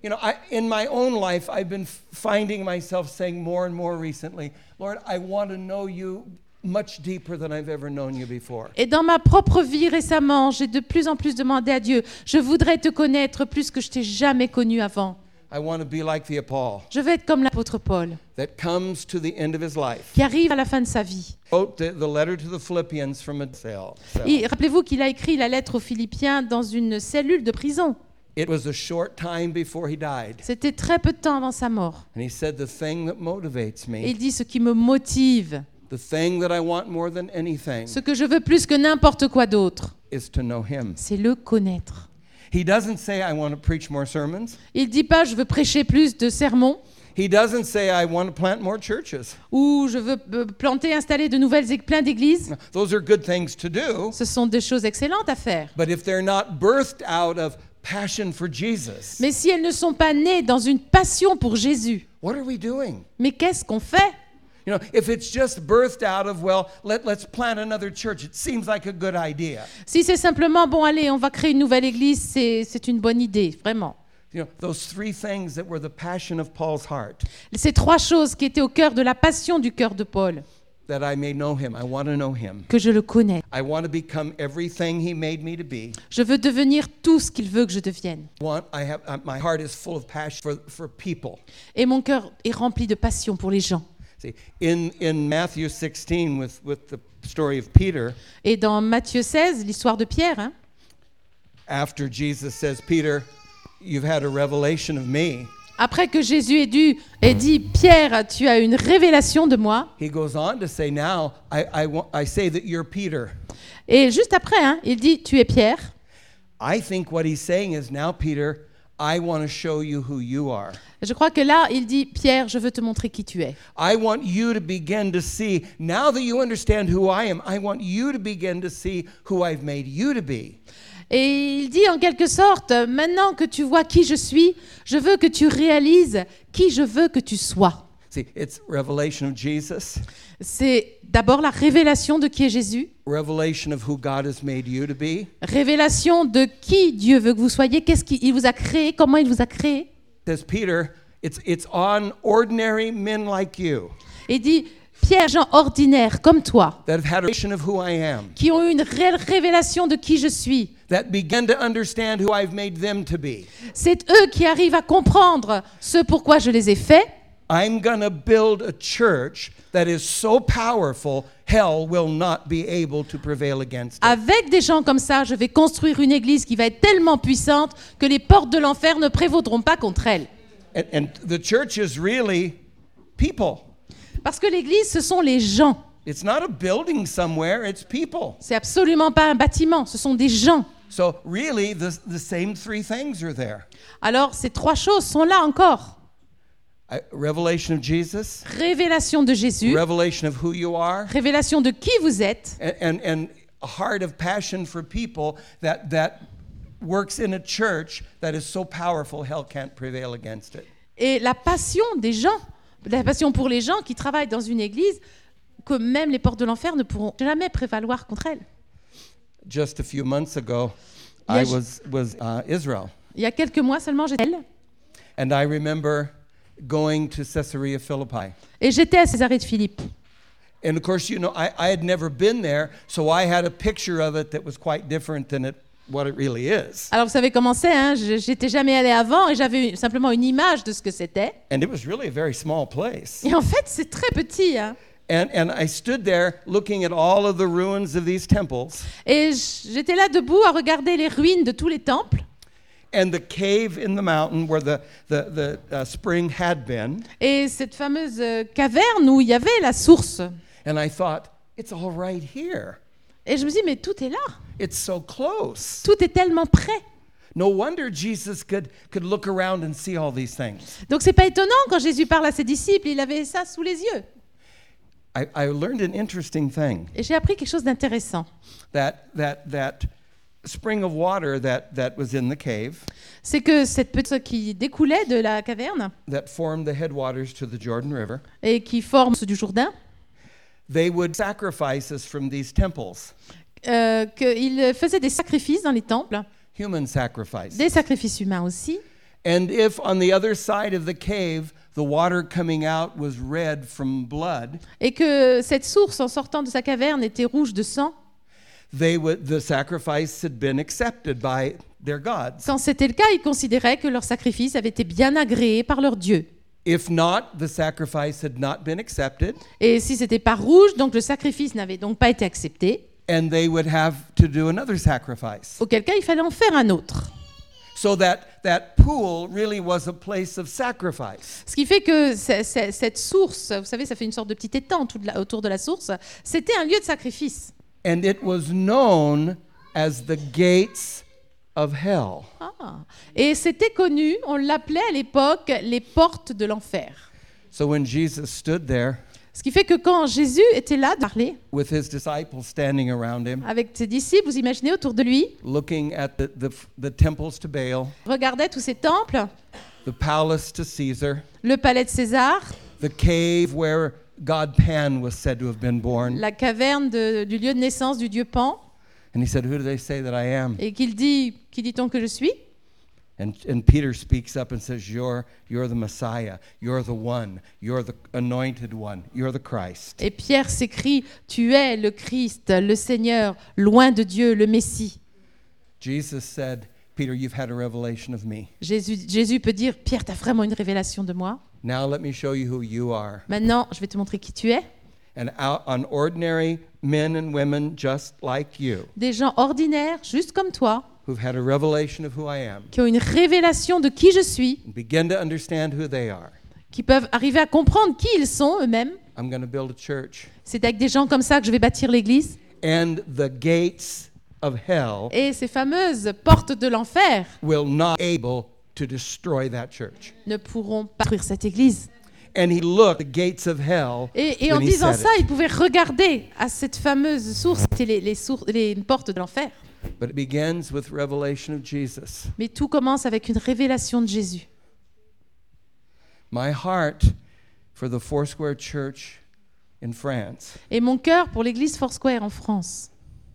[SPEAKER 1] in my own life, I've been finding myself saying more and more recently, Lord, I want to know you much deeper than I've ever known you before.
[SPEAKER 2] Et dans ma propre vie récemment, j'ai de plus en plus demandé à Dieu, je voudrais te connaître plus que je t'ai jamais connu avant.
[SPEAKER 1] I want to be like the Paul
[SPEAKER 2] Je veux être comme l'apôtre Paul,
[SPEAKER 1] that comes to the end of his life.
[SPEAKER 2] qui arrive à la fin de sa vie.
[SPEAKER 1] Wrote the letter to the Philippians from a cell.
[SPEAKER 2] Et rappelez-vous qu'il a écrit la lettre aux Philippiens dans une cellule de prison.
[SPEAKER 1] It was a short time before he died.
[SPEAKER 2] C'était très peu de temps avant sa mort.
[SPEAKER 1] And he said, the thing that motivates
[SPEAKER 2] Et
[SPEAKER 1] me,
[SPEAKER 2] il dit, ce qui me motive,
[SPEAKER 1] the thing that I want more than anything,
[SPEAKER 2] ce que je veux plus que n'importe quoi d'autre,
[SPEAKER 1] is to know him.
[SPEAKER 2] c'est le connaître.
[SPEAKER 1] He doesn't say, I want to preach more sermons.
[SPEAKER 2] Il dit pas, je veux prêcher plus de sermons,
[SPEAKER 1] He doesn't say, I want to plant more churches.
[SPEAKER 2] ou je veux planter, installer de nouvelles plein d'églises.
[SPEAKER 1] Those are good things to do.
[SPEAKER 2] Ce sont des choses excellentes à faire.
[SPEAKER 1] But if they're not birthed out of passion for Jesus,
[SPEAKER 2] Mais si elles ne sont pas nées dans une passion pour Jésus,
[SPEAKER 1] what are we doing?
[SPEAKER 2] mais qu'est-ce qu'on fait?
[SPEAKER 1] If it's just birthed out of, well, let's plant another church, it seems like a good idea.
[SPEAKER 2] Si c'est simplement, bon, allez, on va créer une nouvelle église, c'est une bonne idée, vraiment.
[SPEAKER 1] Those 3 things that were the passion of Paul's heart,
[SPEAKER 2] Ces 3 choses qui étaient au cœur de la passion du cœur de Paul,
[SPEAKER 1] that I may know him. I want to know him.
[SPEAKER 2] que je le connais.
[SPEAKER 1] I want to become everything he made me to be.
[SPEAKER 2] Je veux devenir tout ce qu'il veut que je devienne.
[SPEAKER 1] My heart is full of passion for people.
[SPEAKER 2] Et mon cœur est rempli de passion pour les gens.
[SPEAKER 1] See, in Matthew 16, with the story of Peter,
[SPEAKER 2] Et dans Matthieu 16, l'histoire de Pierre, hein,
[SPEAKER 1] after Jesus says, Peter, you've had a revelation of me,
[SPEAKER 2] après que Jésus ait dit, Pierre, tu as une révélation de moi.
[SPEAKER 1] he goes on to say, now I say that you're Peter.
[SPEAKER 2] Et juste après, hein, il dit, tu es Pierre.
[SPEAKER 1] I think what he's saying is, now Peter, I want to show you who you are.
[SPEAKER 2] Je crois que là, il dit, Pierre, je veux te montrer qui tu es.
[SPEAKER 1] I want you to begin to see, now that you understand who I am, I want you to begin to see who I've made you to be.
[SPEAKER 2] Et il dit en quelque sorte, maintenant que tu vois qui je suis, je veux que tu réalises qui je veux que tu sois.
[SPEAKER 1] See, it's revelation of Jesus,
[SPEAKER 2] C'est d'abord la révélation de qui est Jésus,
[SPEAKER 1] revelation of who God has made you to be.
[SPEAKER 2] révélation de qui Dieu veut que vous soyez, qu'est-ce qu'il vous a créé, comment il vous a créé.
[SPEAKER 1] Says Peter, it's on ordinary men like you
[SPEAKER 2] Et il dit, Pierre, gens ordinaires comme toi,
[SPEAKER 1] that have had a vision of who I am,
[SPEAKER 2] qui ont eu une réelle révélation de qui je suis.
[SPEAKER 1] that begin to understand who I've made them to be.
[SPEAKER 2] C'est eux qui arrivent à comprendre ce pourquoi je les ai faits.
[SPEAKER 1] I'm going to build a church that is so powerful, hell will not be able to prevail against it.
[SPEAKER 2] Avec des gens comme ça, je vais construire une église qui va être tellement puissante que les portes de l'enfer ne prévaudront pas contre elle.
[SPEAKER 1] And the church is really people.
[SPEAKER 2] Parce que l'église, ce sont les gens.
[SPEAKER 1] It's not a building somewhere, it's people.
[SPEAKER 2] C'est absolument pas un bâtiment, ce sont des gens.
[SPEAKER 1] So really, the same three things are there.
[SPEAKER 2] Alors, ces trois choses sont là encore.
[SPEAKER 1] Revelation of Jesus,
[SPEAKER 2] Révélation de Jésus,
[SPEAKER 1] revelation of who you are,
[SPEAKER 2] révélation de qui vous êtes,
[SPEAKER 1] and a heart of passion for people that works in a church that is so powerful, hell can't prevail against it.
[SPEAKER 2] et la passion des gens, la passion pour les gens qui travaillent dans une église, que même les portes de l'enfer ne pourront jamais prévaloir contre elles.
[SPEAKER 1] Just a few months ago,
[SPEAKER 2] Yes.
[SPEAKER 1] I was Israel,
[SPEAKER 2] Il y a quelques mois seulement, j'étais
[SPEAKER 1] and I remember going to Caesarea Philippi.
[SPEAKER 2] et j'étais à Césarée de Philippe.
[SPEAKER 1] And of course, you know, I had never been there, so I had a picture of it that was quite different than what it really is.
[SPEAKER 2] Alors vous savez comment c'est, hein? J'étais jamais allée avant et j'avais simplement une image de ce que c'était.
[SPEAKER 1] And it was really a very small place.
[SPEAKER 2] Et en fait, c'est très petit, hein?
[SPEAKER 1] And I stood there looking at all of the ruins of these temples
[SPEAKER 2] Et j'étais là debout à regarder les ruines de tous les temples
[SPEAKER 1] and the cave in the mountain where the spring had been.
[SPEAKER 2] et cette fameuse caverne où il y avait la source.
[SPEAKER 1] And I thought, it's all right here.
[SPEAKER 2] Et je me dis, mais tout est là.
[SPEAKER 1] It's so close.
[SPEAKER 2] Tout est tellement près.
[SPEAKER 1] No wonder Jesus could look around and see all these things.
[SPEAKER 2] Donc c'est pas étonnant quand Jésus parle à ses disciples, il avait ça sous les yeux.
[SPEAKER 1] I learned an interesting thing,
[SPEAKER 2] Et j'ai appris quelque chose d'intéressant.
[SPEAKER 1] that spring of water that was in the cave,
[SPEAKER 2] C'est que cette petite qui découlait de la caverne
[SPEAKER 1] that formed the headwaters to the Jordan River,
[SPEAKER 2] et qui forme ceux du Jourdain,
[SPEAKER 1] they would sacrifice us from these temples,
[SPEAKER 2] qu'il faisait des sacrifices dans les temples,
[SPEAKER 1] human sacrifice.
[SPEAKER 2] des sacrifices humains aussi.
[SPEAKER 1] And if on the other side of the cave, the water coming out was red from blood,
[SPEAKER 2] Et que cette source, en sortant de sa caverne, était rouge de sang.
[SPEAKER 1] the sacrifice had been accepted by their gods.
[SPEAKER 2] Quand c'était le cas, ils considéraient que leur sacrifice avait été bien agréé par leur Dieu.
[SPEAKER 1] If not, the sacrifice had not been accepted,
[SPEAKER 2] Et si c'était pas rouge, donc le sacrifice n'avait donc pas été accepté,
[SPEAKER 1] and they would have to do another sacrifice.
[SPEAKER 2] auquel cas il fallait en faire un autre.
[SPEAKER 1] So that pool really was a place of sacrifice.
[SPEAKER 2] Ce qui fait que cette source, vous savez, ça fait une sorte de petit étang autour de la source, c'était un lieu de sacrifice.
[SPEAKER 1] And it was known as the gates of hell.
[SPEAKER 2] Ah. Et c'était connu, on l'appelait à l'époque les portes de l'enfer.
[SPEAKER 1] So when Jesus stood there
[SPEAKER 2] Ce qui fait que quand Jésus était là de parler
[SPEAKER 1] with his disciples standing around him,
[SPEAKER 2] avec ses disciples, vous imaginez autour de lui,
[SPEAKER 1] looking at the temples to Baal,
[SPEAKER 2] regardait tous ces temples,
[SPEAKER 1] the palace to Caesar,
[SPEAKER 2] le palais de César,
[SPEAKER 1] the cave where God Pan was said to have been born.
[SPEAKER 2] la caverne du lieu de naissance du dieu Pan,
[SPEAKER 1] And he said, "Who do they say that I am?"
[SPEAKER 2] et qu'il dit, qui dit-on que je suis?
[SPEAKER 1] And Peter speaks up and says, you're the Messiah. You're the one. You're the anointed one. You're the Christ.
[SPEAKER 2] Et Pierre s'écrie, tu es le Christ, le Seigneur, loin de Dieu, le Messie.
[SPEAKER 1] Jesus said, Peter, you've had a revelation of me.
[SPEAKER 2] Jésus peut dire, Pierre, tu as vraiment une révélation de moi.
[SPEAKER 1] Now let me show you who you are.
[SPEAKER 2] Maintenant, je vais te montrer qui tu es.
[SPEAKER 1] And on ordinary men and women just like you,
[SPEAKER 2] Des gens ordinaires, juste comme toi,
[SPEAKER 1] who've had a revelation of who I am,
[SPEAKER 2] qui ont une révélation de qui je suis,
[SPEAKER 1] and begin to understand who they are.
[SPEAKER 2] qui peuvent arriver à comprendre qui ils sont eux-mêmes.
[SPEAKER 1] I'm going to build a church.
[SPEAKER 2] C'est avec des gens comme ça que je vais bâtir l'Église.
[SPEAKER 1] And the gates of hell
[SPEAKER 2] Et ces fameuses portes de l'enfer
[SPEAKER 1] will not be able to destroy that church.
[SPEAKER 2] ne pourront pas détruire cette Église.
[SPEAKER 1] And he looked at the gates of hell
[SPEAKER 2] Et en
[SPEAKER 1] when he
[SPEAKER 2] disant
[SPEAKER 1] said
[SPEAKER 2] ça,
[SPEAKER 1] it.
[SPEAKER 2] il pouvait regarder à cette fameuse source, c'était les portes de l'enfer.
[SPEAKER 1] But it begins with revelation of Jesus.
[SPEAKER 2] Mais tout commence avec une révélation de Jésus.
[SPEAKER 1] My heart for the Foursquare Church in France
[SPEAKER 2] Et mon cœur pour l'église Foursquare en France,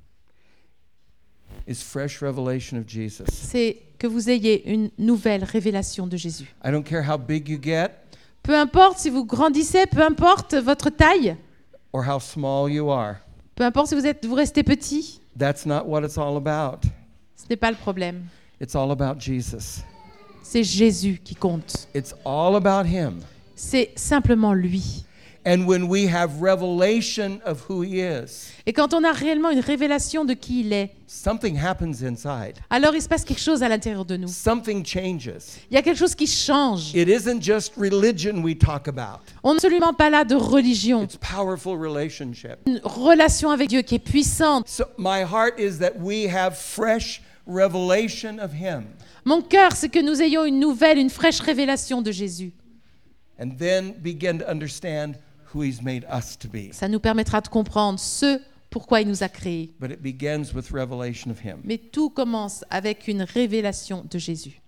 [SPEAKER 1] is fresh revelation of Jesus.
[SPEAKER 2] c'est que vous ayez une nouvelle révélation de Jésus.
[SPEAKER 1] I don't care how big you get
[SPEAKER 2] Peu importe si vous grandissez, peu importe votre taille,
[SPEAKER 1] or how small you are.
[SPEAKER 2] peu importe si vous restez petit,
[SPEAKER 1] That's not what it's all about.
[SPEAKER 2] ce n'est pas le problème.
[SPEAKER 1] It's all about Jesus.
[SPEAKER 2] C'est Jésus qui compte.
[SPEAKER 1] It's all about him.
[SPEAKER 2] c'est simplement lui.
[SPEAKER 1] And when we have revelation of who he is,
[SPEAKER 2] Et quand on a réellement une révélation de qui il est,
[SPEAKER 1] something happens inside.
[SPEAKER 2] alors il se passe quelque chose à l'intérieur de nous.
[SPEAKER 1] Something changes.
[SPEAKER 2] Il y a quelque chose qui change.
[SPEAKER 1] It isn't just religion we talk about.
[SPEAKER 2] On n'est absolument pas là de religion.
[SPEAKER 1] It's powerful relationship.
[SPEAKER 2] Une relation avec Dieu qui est puissante.
[SPEAKER 1] So my heart is that we have fresh revelation of him.
[SPEAKER 2] Mon cœur, c'est que nous ayons une nouvelle, une fraîche révélation de Jésus.
[SPEAKER 1] And then begin to understand who he's made us to be.
[SPEAKER 2] Ça nous permettra de comprendre ce pourquoi il nous a créés.
[SPEAKER 1] But it begins with revelation of him.
[SPEAKER 2] Mais tout commence avec une révélation de Jésus.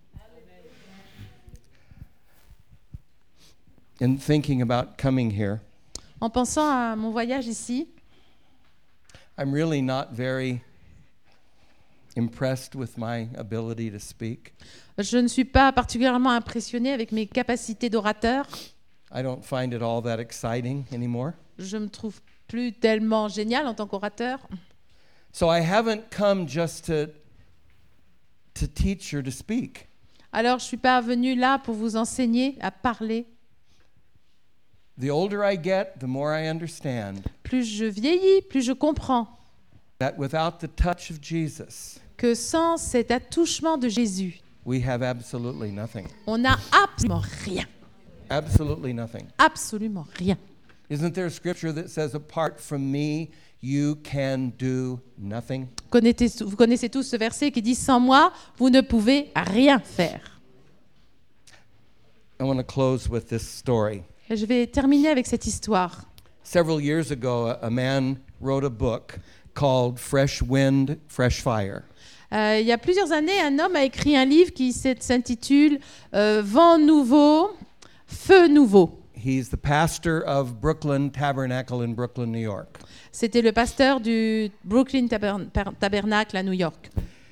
[SPEAKER 1] In thinking about coming here,
[SPEAKER 2] En pensant à mon voyage ici,
[SPEAKER 1] I'm really not very impressed with my ability to speak.
[SPEAKER 2] je ne suis pas particulièrement impressionnée avec mes capacités d'orateur.
[SPEAKER 1] I don't find it all that exciting anymore.
[SPEAKER 2] Je me trouve plus tellement génial en tant qu'orateur.
[SPEAKER 1] So I haven't come just to teach or to speak.
[SPEAKER 2] Alors, je ne suis pas venue là pour vous enseigner à parler.
[SPEAKER 1] The older I get, the more I understand
[SPEAKER 2] Plus je vieillis, plus je comprends
[SPEAKER 1] that without the touch of Jesus,
[SPEAKER 2] que sans cet attouchement de Jésus,
[SPEAKER 1] we have absolutely nothing.
[SPEAKER 2] on n'a absolument rien.
[SPEAKER 1] Absolutely nothing.
[SPEAKER 2] Absolument rien.
[SPEAKER 1] Isn't there a scripture that says, apart from me, you can do nothing?
[SPEAKER 2] Vous connaissez tous ce verset qui dit « Sans moi, vous ne pouvez rien faire
[SPEAKER 1] I want to close with this story. ».
[SPEAKER 2] Et je vais terminer avec cette histoire.
[SPEAKER 1] Several years ago, a man wrote a book called Fresh Wind, Fresh Fire.
[SPEAKER 2] Il y a plusieurs années, un homme a écrit un livre qui s'intitule « Vent nouveau, feu nouveau ».
[SPEAKER 1] He's the pastor of Brooklyn Tabernacle in Brooklyn, New York.
[SPEAKER 2] C'était le pasteur du Brooklyn Tabernacle à New York.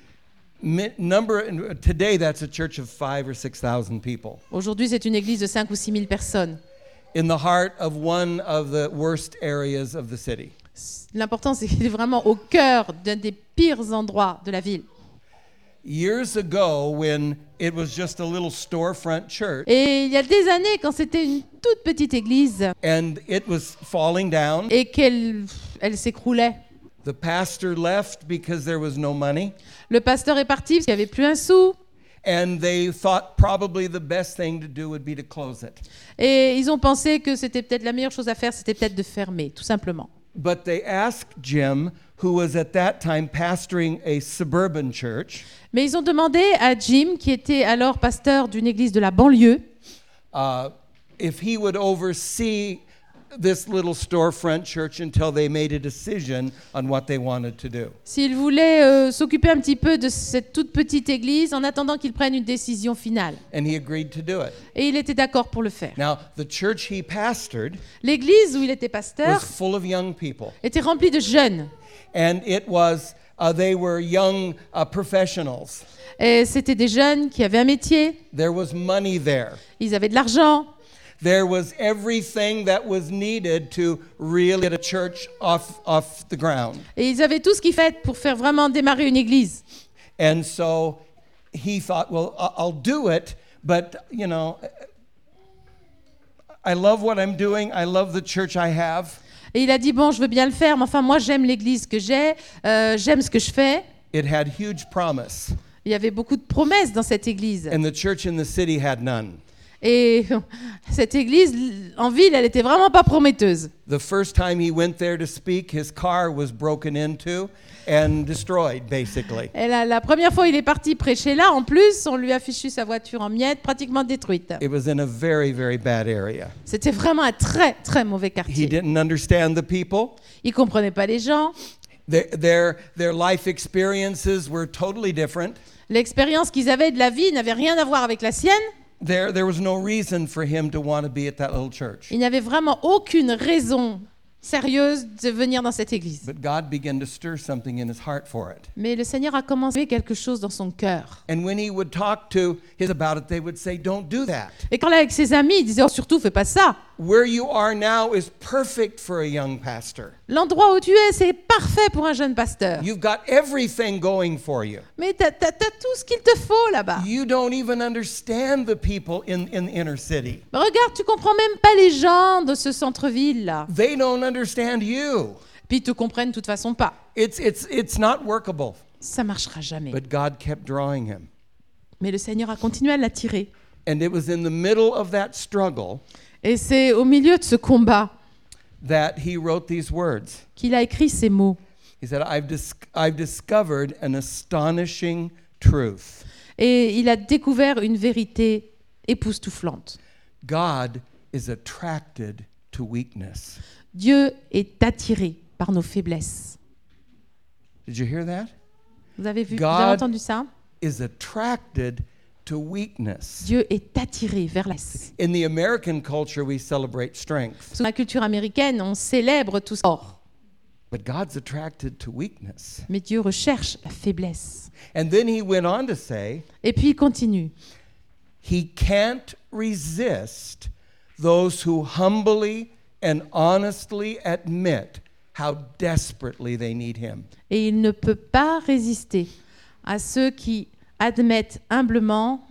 [SPEAKER 1] Today, that's a church of 5,000 or 6,000 people
[SPEAKER 2] Aujourd'hui, c'est une église de 5 ou 6 000 personnes.
[SPEAKER 1] in the heart of one of the worst areas of the city.
[SPEAKER 2] L'important, c'est qu'il est vraiment au cœur d'un des pires endroits de la ville.
[SPEAKER 1] Years ago, when it was just a little storefront church
[SPEAKER 2] Et il y a des années, quand c'était une toute petite église
[SPEAKER 1] and it was falling down,
[SPEAKER 2] et qu'elle s'écroulait,
[SPEAKER 1] the pastor left because there was no money,
[SPEAKER 2] le pasteur est parti parce qu'il n'y avait plus un sou.
[SPEAKER 1] and they thought probably the best thing to do would be to close it.
[SPEAKER 2] Et ils ont pensé que c'était peut-être la meilleure chose à faire, c'était peut-être de fermer, tout simplement.
[SPEAKER 1] But they asked Jim, who was at that time pastoring a suburban church,
[SPEAKER 2] Mais ils ont demandé à Jim, qui était alors pasteur d'une église de la banlieue,
[SPEAKER 1] if he would oversee this little storefront church until they made a decision on what they wanted to do.
[SPEAKER 2] s'il voulait s'occuper un petit peu de cette toute petite église en attendant qu'ils prennent une décision finale.
[SPEAKER 1] And he agreed to do it.
[SPEAKER 2] Et il était d'accord pour le faire.
[SPEAKER 1] Now, the church he pastored
[SPEAKER 2] L'église où il était
[SPEAKER 1] was
[SPEAKER 2] pasteur
[SPEAKER 1] full of young people.
[SPEAKER 2] était remplie de jeunes.
[SPEAKER 1] And it was, they were young professionals.
[SPEAKER 2] Et c'était des jeunes qui avaient un métier,
[SPEAKER 1] There was money there.
[SPEAKER 2] ils avaient de l'argent,
[SPEAKER 1] There was everything that was needed to really get a church off the ground.
[SPEAKER 2] et ils avaient tout ce qu'il fallait pour faire vraiment démarrer une église.
[SPEAKER 1] And so he thought, well, I'll do it, but, you know, I love what I'm doing. I love the church I have.
[SPEAKER 2] Et il a dit, bon, je veux bien le faire, mais enfin, moi, j'aime l'église que j'ai, j'aime ce que je fais.
[SPEAKER 1] It had huge promise,
[SPEAKER 2] Il y avait beaucoup de promesses dans cette église.
[SPEAKER 1] and the church in the city had none.
[SPEAKER 2] Et cette église, en ville, elle était vraiment pas prometteuse.
[SPEAKER 1] The first time he went there to speak, his car was broken into and destroyed, basically.
[SPEAKER 2] Et la première fois il est parti prêcher là, en plus, on lui a fichu sa voiture en miettes, pratiquement détruite.
[SPEAKER 1] It was in a very, very bad area.
[SPEAKER 2] C'était vraiment un très, très mauvais
[SPEAKER 1] He
[SPEAKER 2] quartier.
[SPEAKER 1] didn't understand the people.
[SPEAKER 2] Il comprenait pas les gens.
[SPEAKER 1] Their life experiences were totally different.
[SPEAKER 2] L'expérience qu'ils avaient de la vie n'avait rien à voir avec la sienne.
[SPEAKER 1] There was no reason for him to want to be at that little church.
[SPEAKER 2] Il n'y avait vraiment aucune raison sérieuse de venir dans cette église.
[SPEAKER 1] But God began to stir something in his heart for it.
[SPEAKER 2] Mais le Seigneur a commencé quelque chose dans son cœur.
[SPEAKER 1] And when he would talk to his about it, they would say, "Don't do that."
[SPEAKER 2] Et quand là, avec ses amis, il disait, oh, surtout, fais pas ça.
[SPEAKER 1] where you are now is perfect for a young pastor.
[SPEAKER 2] L'endroit où tu es, c'est parfait pour un jeune pasteur.
[SPEAKER 1] You've got everything going for you.
[SPEAKER 2] Mais t'as tout ce qu'il te faut là-bas.
[SPEAKER 1] You don't even understand the people in the inner city.
[SPEAKER 2] Regarde, tu comprends même pas les gens de ce centre-ville là.
[SPEAKER 1] They don't understand you.
[SPEAKER 2] Puis ils te comprennent de toute façon pas.
[SPEAKER 1] It's not workable.
[SPEAKER 2] Ça marchera jamais.
[SPEAKER 1] But God kept drawing him.
[SPEAKER 2] Mais le Seigneur a continué à l'attirer.
[SPEAKER 1] And it was in the middle of that struggle
[SPEAKER 2] Et c'est au milieu de ce combat
[SPEAKER 1] that he wrote these words.
[SPEAKER 2] qu'il a écrit ces mots.
[SPEAKER 1] He said, I've discovered an astonishing truth.
[SPEAKER 2] Et il a découvert une vérité époustouflante.
[SPEAKER 1] God is attracted to weakness.
[SPEAKER 2] Dieu est attiré par nos faiblesses.
[SPEAKER 1] Did you hear that?
[SPEAKER 2] Vous avez vu, vous
[SPEAKER 1] God
[SPEAKER 2] avez entendu ça?
[SPEAKER 1] Is attracted to weakness.
[SPEAKER 2] Dieu est attiré vers la...
[SPEAKER 1] In the American culture, we celebrate strength.
[SPEAKER 2] Dans la culture américaine, on célèbre tout ça.
[SPEAKER 1] But God's attracted to weakness.
[SPEAKER 2] Mais Dieu recherche la faiblesse.
[SPEAKER 1] And then he went on to say,
[SPEAKER 2] Et puis il continue.
[SPEAKER 1] he can't resist those who humbly and honestly admit how desperately they need him.
[SPEAKER 2] Et il ne peut pas résister à ceux qui admettent humblement,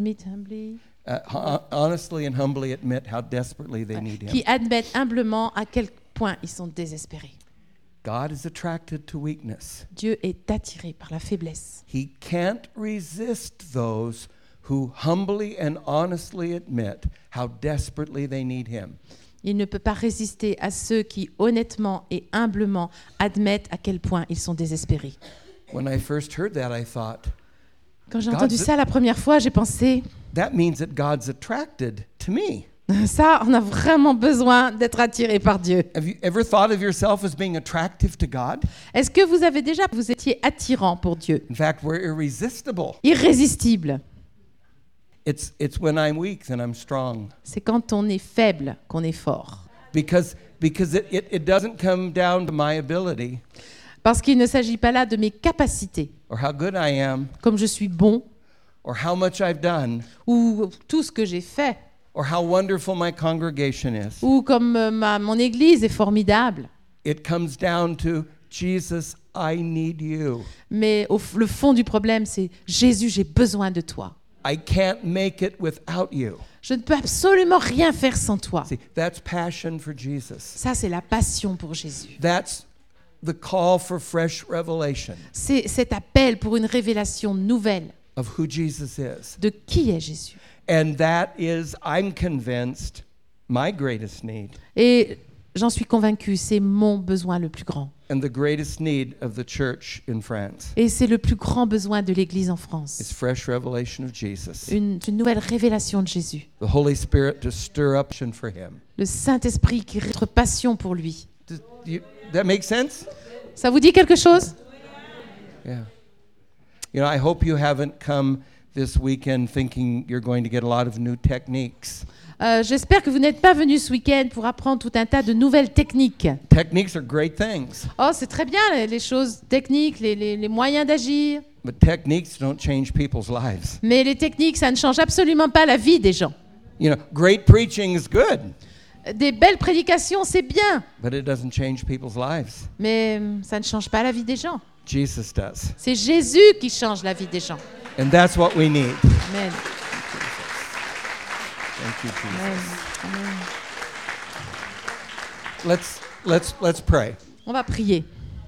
[SPEAKER 1] Honestly and humbly admit how desperately they need him.
[SPEAKER 2] qui admettent humblement à quel point ils sont désespérés.
[SPEAKER 1] God is attracted to weakness.
[SPEAKER 2] Dieu est attiré par la faiblesse.
[SPEAKER 1] He can't resist those who humbly and honestly admit how desperately they need him.
[SPEAKER 2] Il ne peut pas résister à ceux qui, honnêtement et humblement, admettent à quel point ils sont désespérés.
[SPEAKER 1] When I first heard that, I thought,
[SPEAKER 2] Quand j'ai entendu ça la première fois, j'ai pensé,
[SPEAKER 1] that means that God's attracted to me.
[SPEAKER 2] ça, on a vraiment besoin d'être attiré par Dieu.
[SPEAKER 1] Have you ever thought of yourself as being attractive to God?
[SPEAKER 2] Est-ce que vous étiez attirant pour Dieu?
[SPEAKER 1] In fact, we're irresistible.
[SPEAKER 2] Irrésistible.
[SPEAKER 1] It's when I'm weak that I'm strong.
[SPEAKER 2] C'est quand on est faible qu'on est fort.
[SPEAKER 1] Because it doesn't come down to my ability
[SPEAKER 2] Parce qu'il ne s'agit pas là de mes capacités,
[SPEAKER 1] or how good I am
[SPEAKER 2] comme je suis bon,
[SPEAKER 1] or how much I've done
[SPEAKER 2] ou tout ce que j'ai fait,
[SPEAKER 1] or how wonderful my congregation is.
[SPEAKER 2] ou comme mon église est formidable.
[SPEAKER 1] It comes down to Jesus, I need you.
[SPEAKER 2] Mais le fond du problème, c'est Jésus, j'ai besoin de toi.
[SPEAKER 1] I can't make it without you.
[SPEAKER 2] Je ne peux absolument rien faire sans toi.
[SPEAKER 1] See, that's passion for Jesus.
[SPEAKER 2] Ça, c'est la passion pour Jésus.
[SPEAKER 1] That's the call for fresh revelation
[SPEAKER 2] C'est cet appel pour une révélation nouvelle
[SPEAKER 1] of who Jesus is.
[SPEAKER 2] de qui est Jésus.
[SPEAKER 1] And that is, I'm convinced, my greatest need
[SPEAKER 2] Et j'en suis convaincue, c'est mon besoin le plus grand.
[SPEAKER 1] and the greatest need of the church in France
[SPEAKER 2] Et c'est le plus grand besoin de l'Église en
[SPEAKER 1] is
[SPEAKER 2] France.
[SPEAKER 1] fresh revelation of Jesus.
[SPEAKER 2] Une nouvelle révélation de Jésus.
[SPEAKER 1] The Holy Spirit to stir up passion for him.
[SPEAKER 2] Le Saint-Esprit qui reste notre passion pour lui.
[SPEAKER 1] That makes sense?
[SPEAKER 2] Ça vous dit quelque chose?
[SPEAKER 1] Yeah. You know, I hope you haven't come this weekend thinking you're going to get a lot of new techniques.
[SPEAKER 2] J'espère que vous n'êtes pas venus ce week-end pour apprendre tout un tas de nouvelles techniques.
[SPEAKER 1] Techniques are great things,
[SPEAKER 2] Oh, c'est très bien, les choses techniques, les moyens d'agir.
[SPEAKER 1] but techniques don't change people's lives.
[SPEAKER 2] Mais les techniques, ça ne change absolument pas la vie des gens.
[SPEAKER 1] You know, great preaching is good,
[SPEAKER 2] Des belles prédications, c'est bien,
[SPEAKER 1] but it doesn't change people's lives.
[SPEAKER 2] mais ça ne change pas la vie des gens.
[SPEAKER 1] Jesus does.
[SPEAKER 2] C'est Jésus qui change la vie des gens.
[SPEAKER 1] And that's what we need.
[SPEAKER 2] Amen.
[SPEAKER 1] Thank you, Jesus.
[SPEAKER 2] Amen. Amen.
[SPEAKER 1] Let's pray.
[SPEAKER 2] On va prier.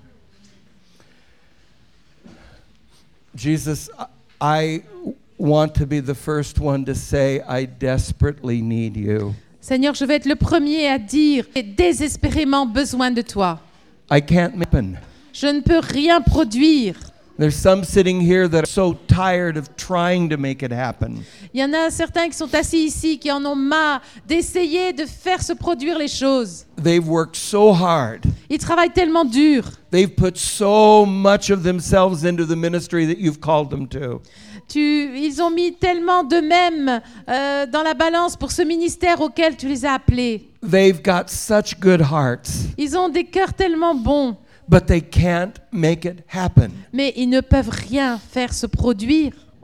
[SPEAKER 1] Jesus, I want to be the first one to say I desperately need you.
[SPEAKER 2] Seigneur, je vais être le premier à dire j'ai désespérément besoin de toi.
[SPEAKER 1] I can't happen.
[SPEAKER 2] Je ne peux rien produire.
[SPEAKER 1] There's some sitting here that are so tired of trying to make it happen.
[SPEAKER 2] Il y en a certains qui sont assis ici qui en ont marre d'essayer de faire se produire les choses.
[SPEAKER 1] They've worked so hard.
[SPEAKER 2] Ils travaillent tellement dur.
[SPEAKER 1] They've put so much of themselves into the ministry that you've called them to.
[SPEAKER 2] Ils ont mis tellement d'eux-mêmes dans la balance pour ce ministère auquel tu les as appelés.
[SPEAKER 1] They've got such good hearts,
[SPEAKER 2] Ils ont des cœurs tellement bons,
[SPEAKER 1] but they can't make it happen.
[SPEAKER 2] mais ils ne peuvent rien faire se produire.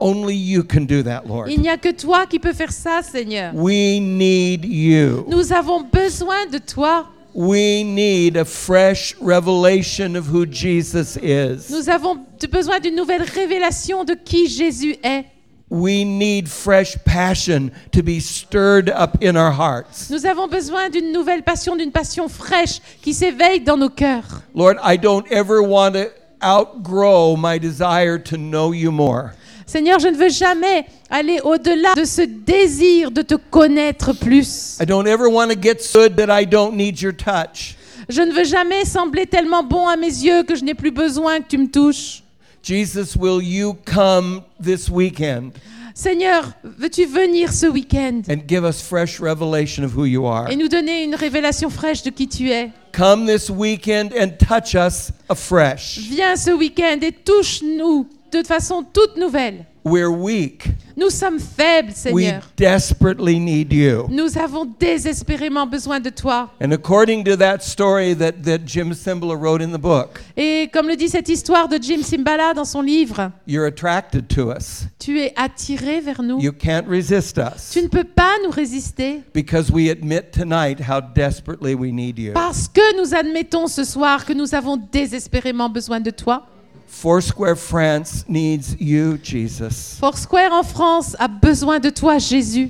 [SPEAKER 1] Only you can do that, Lord.
[SPEAKER 2] Il n'y a que toi qui peux faire ça, Seigneur.
[SPEAKER 1] We need you.
[SPEAKER 2] Nous avons besoin de toi.
[SPEAKER 1] We need a fresh revelation of who Jesus is.
[SPEAKER 2] Nous avons besoin d'une nouvelle révélation de qui Jésus est.
[SPEAKER 1] We need fresh passion to be stirred up in our hearts.
[SPEAKER 2] Nous avons besoin d'une nouvelle passion, d'une passion fraîche qui s'éveille dans nos cœurs.
[SPEAKER 1] Lord, I don't ever want to outgrow my desire to know you more.
[SPEAKER 2] Seigneur, je ne veux jamais aller au-delà de ce désir de te connaître plus.
[SPEAKER 1] I don't ever want to get so good that I don't need your touch.
[SPEAKER 2] Je ne veux jamais sembler tellement bon à mes yeux que je n'ai plus besoin que tu me touches.
[SPEAKER 1] Jesus, will you come this weekend
[SPEAKER 2] Seigneur, veux-tu venir ce week-end
[SPEAKER 1] and give us fresh revelation of who you are?
[SPEAKER 2] et nous donner une révélation fraîche de qui tu es?
[SPEAKER 1] Come this weekend and touch us afresh.
[SPEAKER 2] Viens ce week-end et touche-nous de façon toute nouvelle.
[SPEAKER 1] We're weak.
[SPEAKER 2] Nous sommes faibles,
[SPEAKER 1] We
[SPEAKER 2] Seigneur.
[SPEAKER 1] desperately need you.
[SPEAKER 2] Nous avons désespérément besoin de toi.
[SPEAKER 1] And according to that story that Jim Cymbala wrote in the book,
[SPEAKER 2] Et comme le dit cette histoire de Jim Cymbala dans son livre,
[SPEAKER 1] you're attracted to us.
[SPEAKER 2] tu es attiré vers nous.
[SPEAKER 1] You can't resist us
[SPEAKER 2] Tu ne peux pas nous résister
[SPEAKER 1] because we admit tonight how desperately we need you.
[SPEAKER 2] parce que nous admettons ce soir que nous avons désespérément besoin de toi.
[SPEAKER 1] Foursquare France needs you, Jesus.
[SPEAKER 2] Foursquare en France a besoin de toi, Jésus.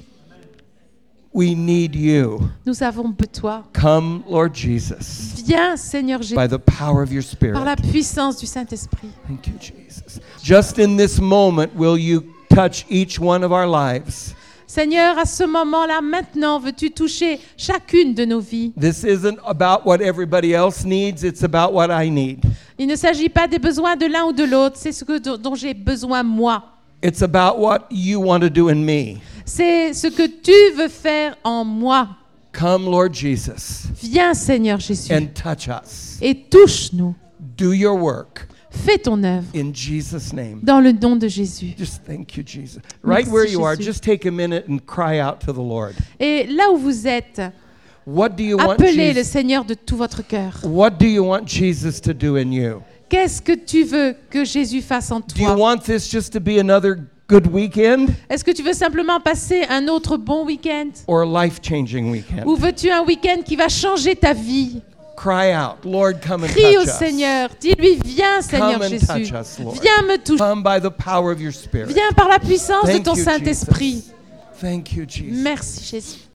[SPEAKER 1] We need you.
[SPEAKER 2] Nous avons besoin de toi.
[SPEAKER 1] Come, Lord Jesus,
[SPEAKER 2] Viens, Seigneur Jésus,
[SPEAKER 1] by the power of your Spirit.
[SPEAKER 2] par la puissance du Saint-Esprit.
[SPEAKER 1] Thank you, Jesus. Just in this moment, will you touch each one of our lives?
[SPEAKER 2] Seigneur, à ce moment-là, maintenant, veux-tu toucher chacune de nos vies?
[SPEAKER 1] This isn't about what everybody else needs, it's about what I need.
[SPEAKER 2] Il ne s'agit pas des besoins de l'un ou de l'autre, c'est ce dont j'ai besoin moi.
[SPEAKER 1] It's about what you want to do in me.
[SPEAKER 2] C'est ce que tu veux faire en moi.
[SPEAKER 1] Come, Lord Jesus,
[SPEAKER 2] Viens, Seigneur Jésus,
[SPEAKER 1] and touch us.
[SPEAKER 2] et touche-nous.
[SPEAKER 1] Do your work
[SPEAKER 2] Fais ton œuvre
[SPEAKER 1] in Jesus' name.
[SPEAKER 2] dans le nom de Jésus.
[SPEAKER 1] Just thank you, Jesus. Right where you are, just take a minute and cry out to the Lord.
[SPEAKER 2] Et là où vous êtes,
[SPEAKER 1] What do you want
[SPEAKER 2] appelez le
[SPEAKER 1] Jesus?
[SPEAKER 2] Seigneur de tout votre cœur.
[SPEAKER 1] What do you want Jesus to do in you?
[SPEAKER 2] Qu'est-ce que tu veux que Jésus fasse en
[SPEAKER 1] Do you
[SPEAKER 2] toi?
[SPEAKER 1] want this just to be another good weekend
[SPEAKER 2] Est-ce que tu veux simplement passer un autre bon week-end?
[SPEAKER 1] or a life-changing weekend?
[SPEAKER 2] Ou veux-tu un week-end qui va changer ta vie?
[SPEAKER 1] Cry out, Lord, come and
[SPEAKER 2] Crie au
[SPEAKER 1] touch us.
[SPEAKER 2] Seigneur. Dis-lui, viens Seigneur
[SPEAKER 1] Come and
[SPEAKER 2] Jésus.
[SPEAKER 1] touch us, Lord.
[SPEAKER 2] Viens me toucher.
[SPEAKER 1] Come by the power of your Spirit.
[SPEAKER 2] Viens par la puissance de
[SPEAKER 1] Thank
[SPEAKER 2] ton
[SPEAKER 1] you,
[SPEAKER 2] Saint-Esprit.
[SPEAKER 1] Jesus. Thank you, Jesus.
[SPEAKER 2] Merci Jésus.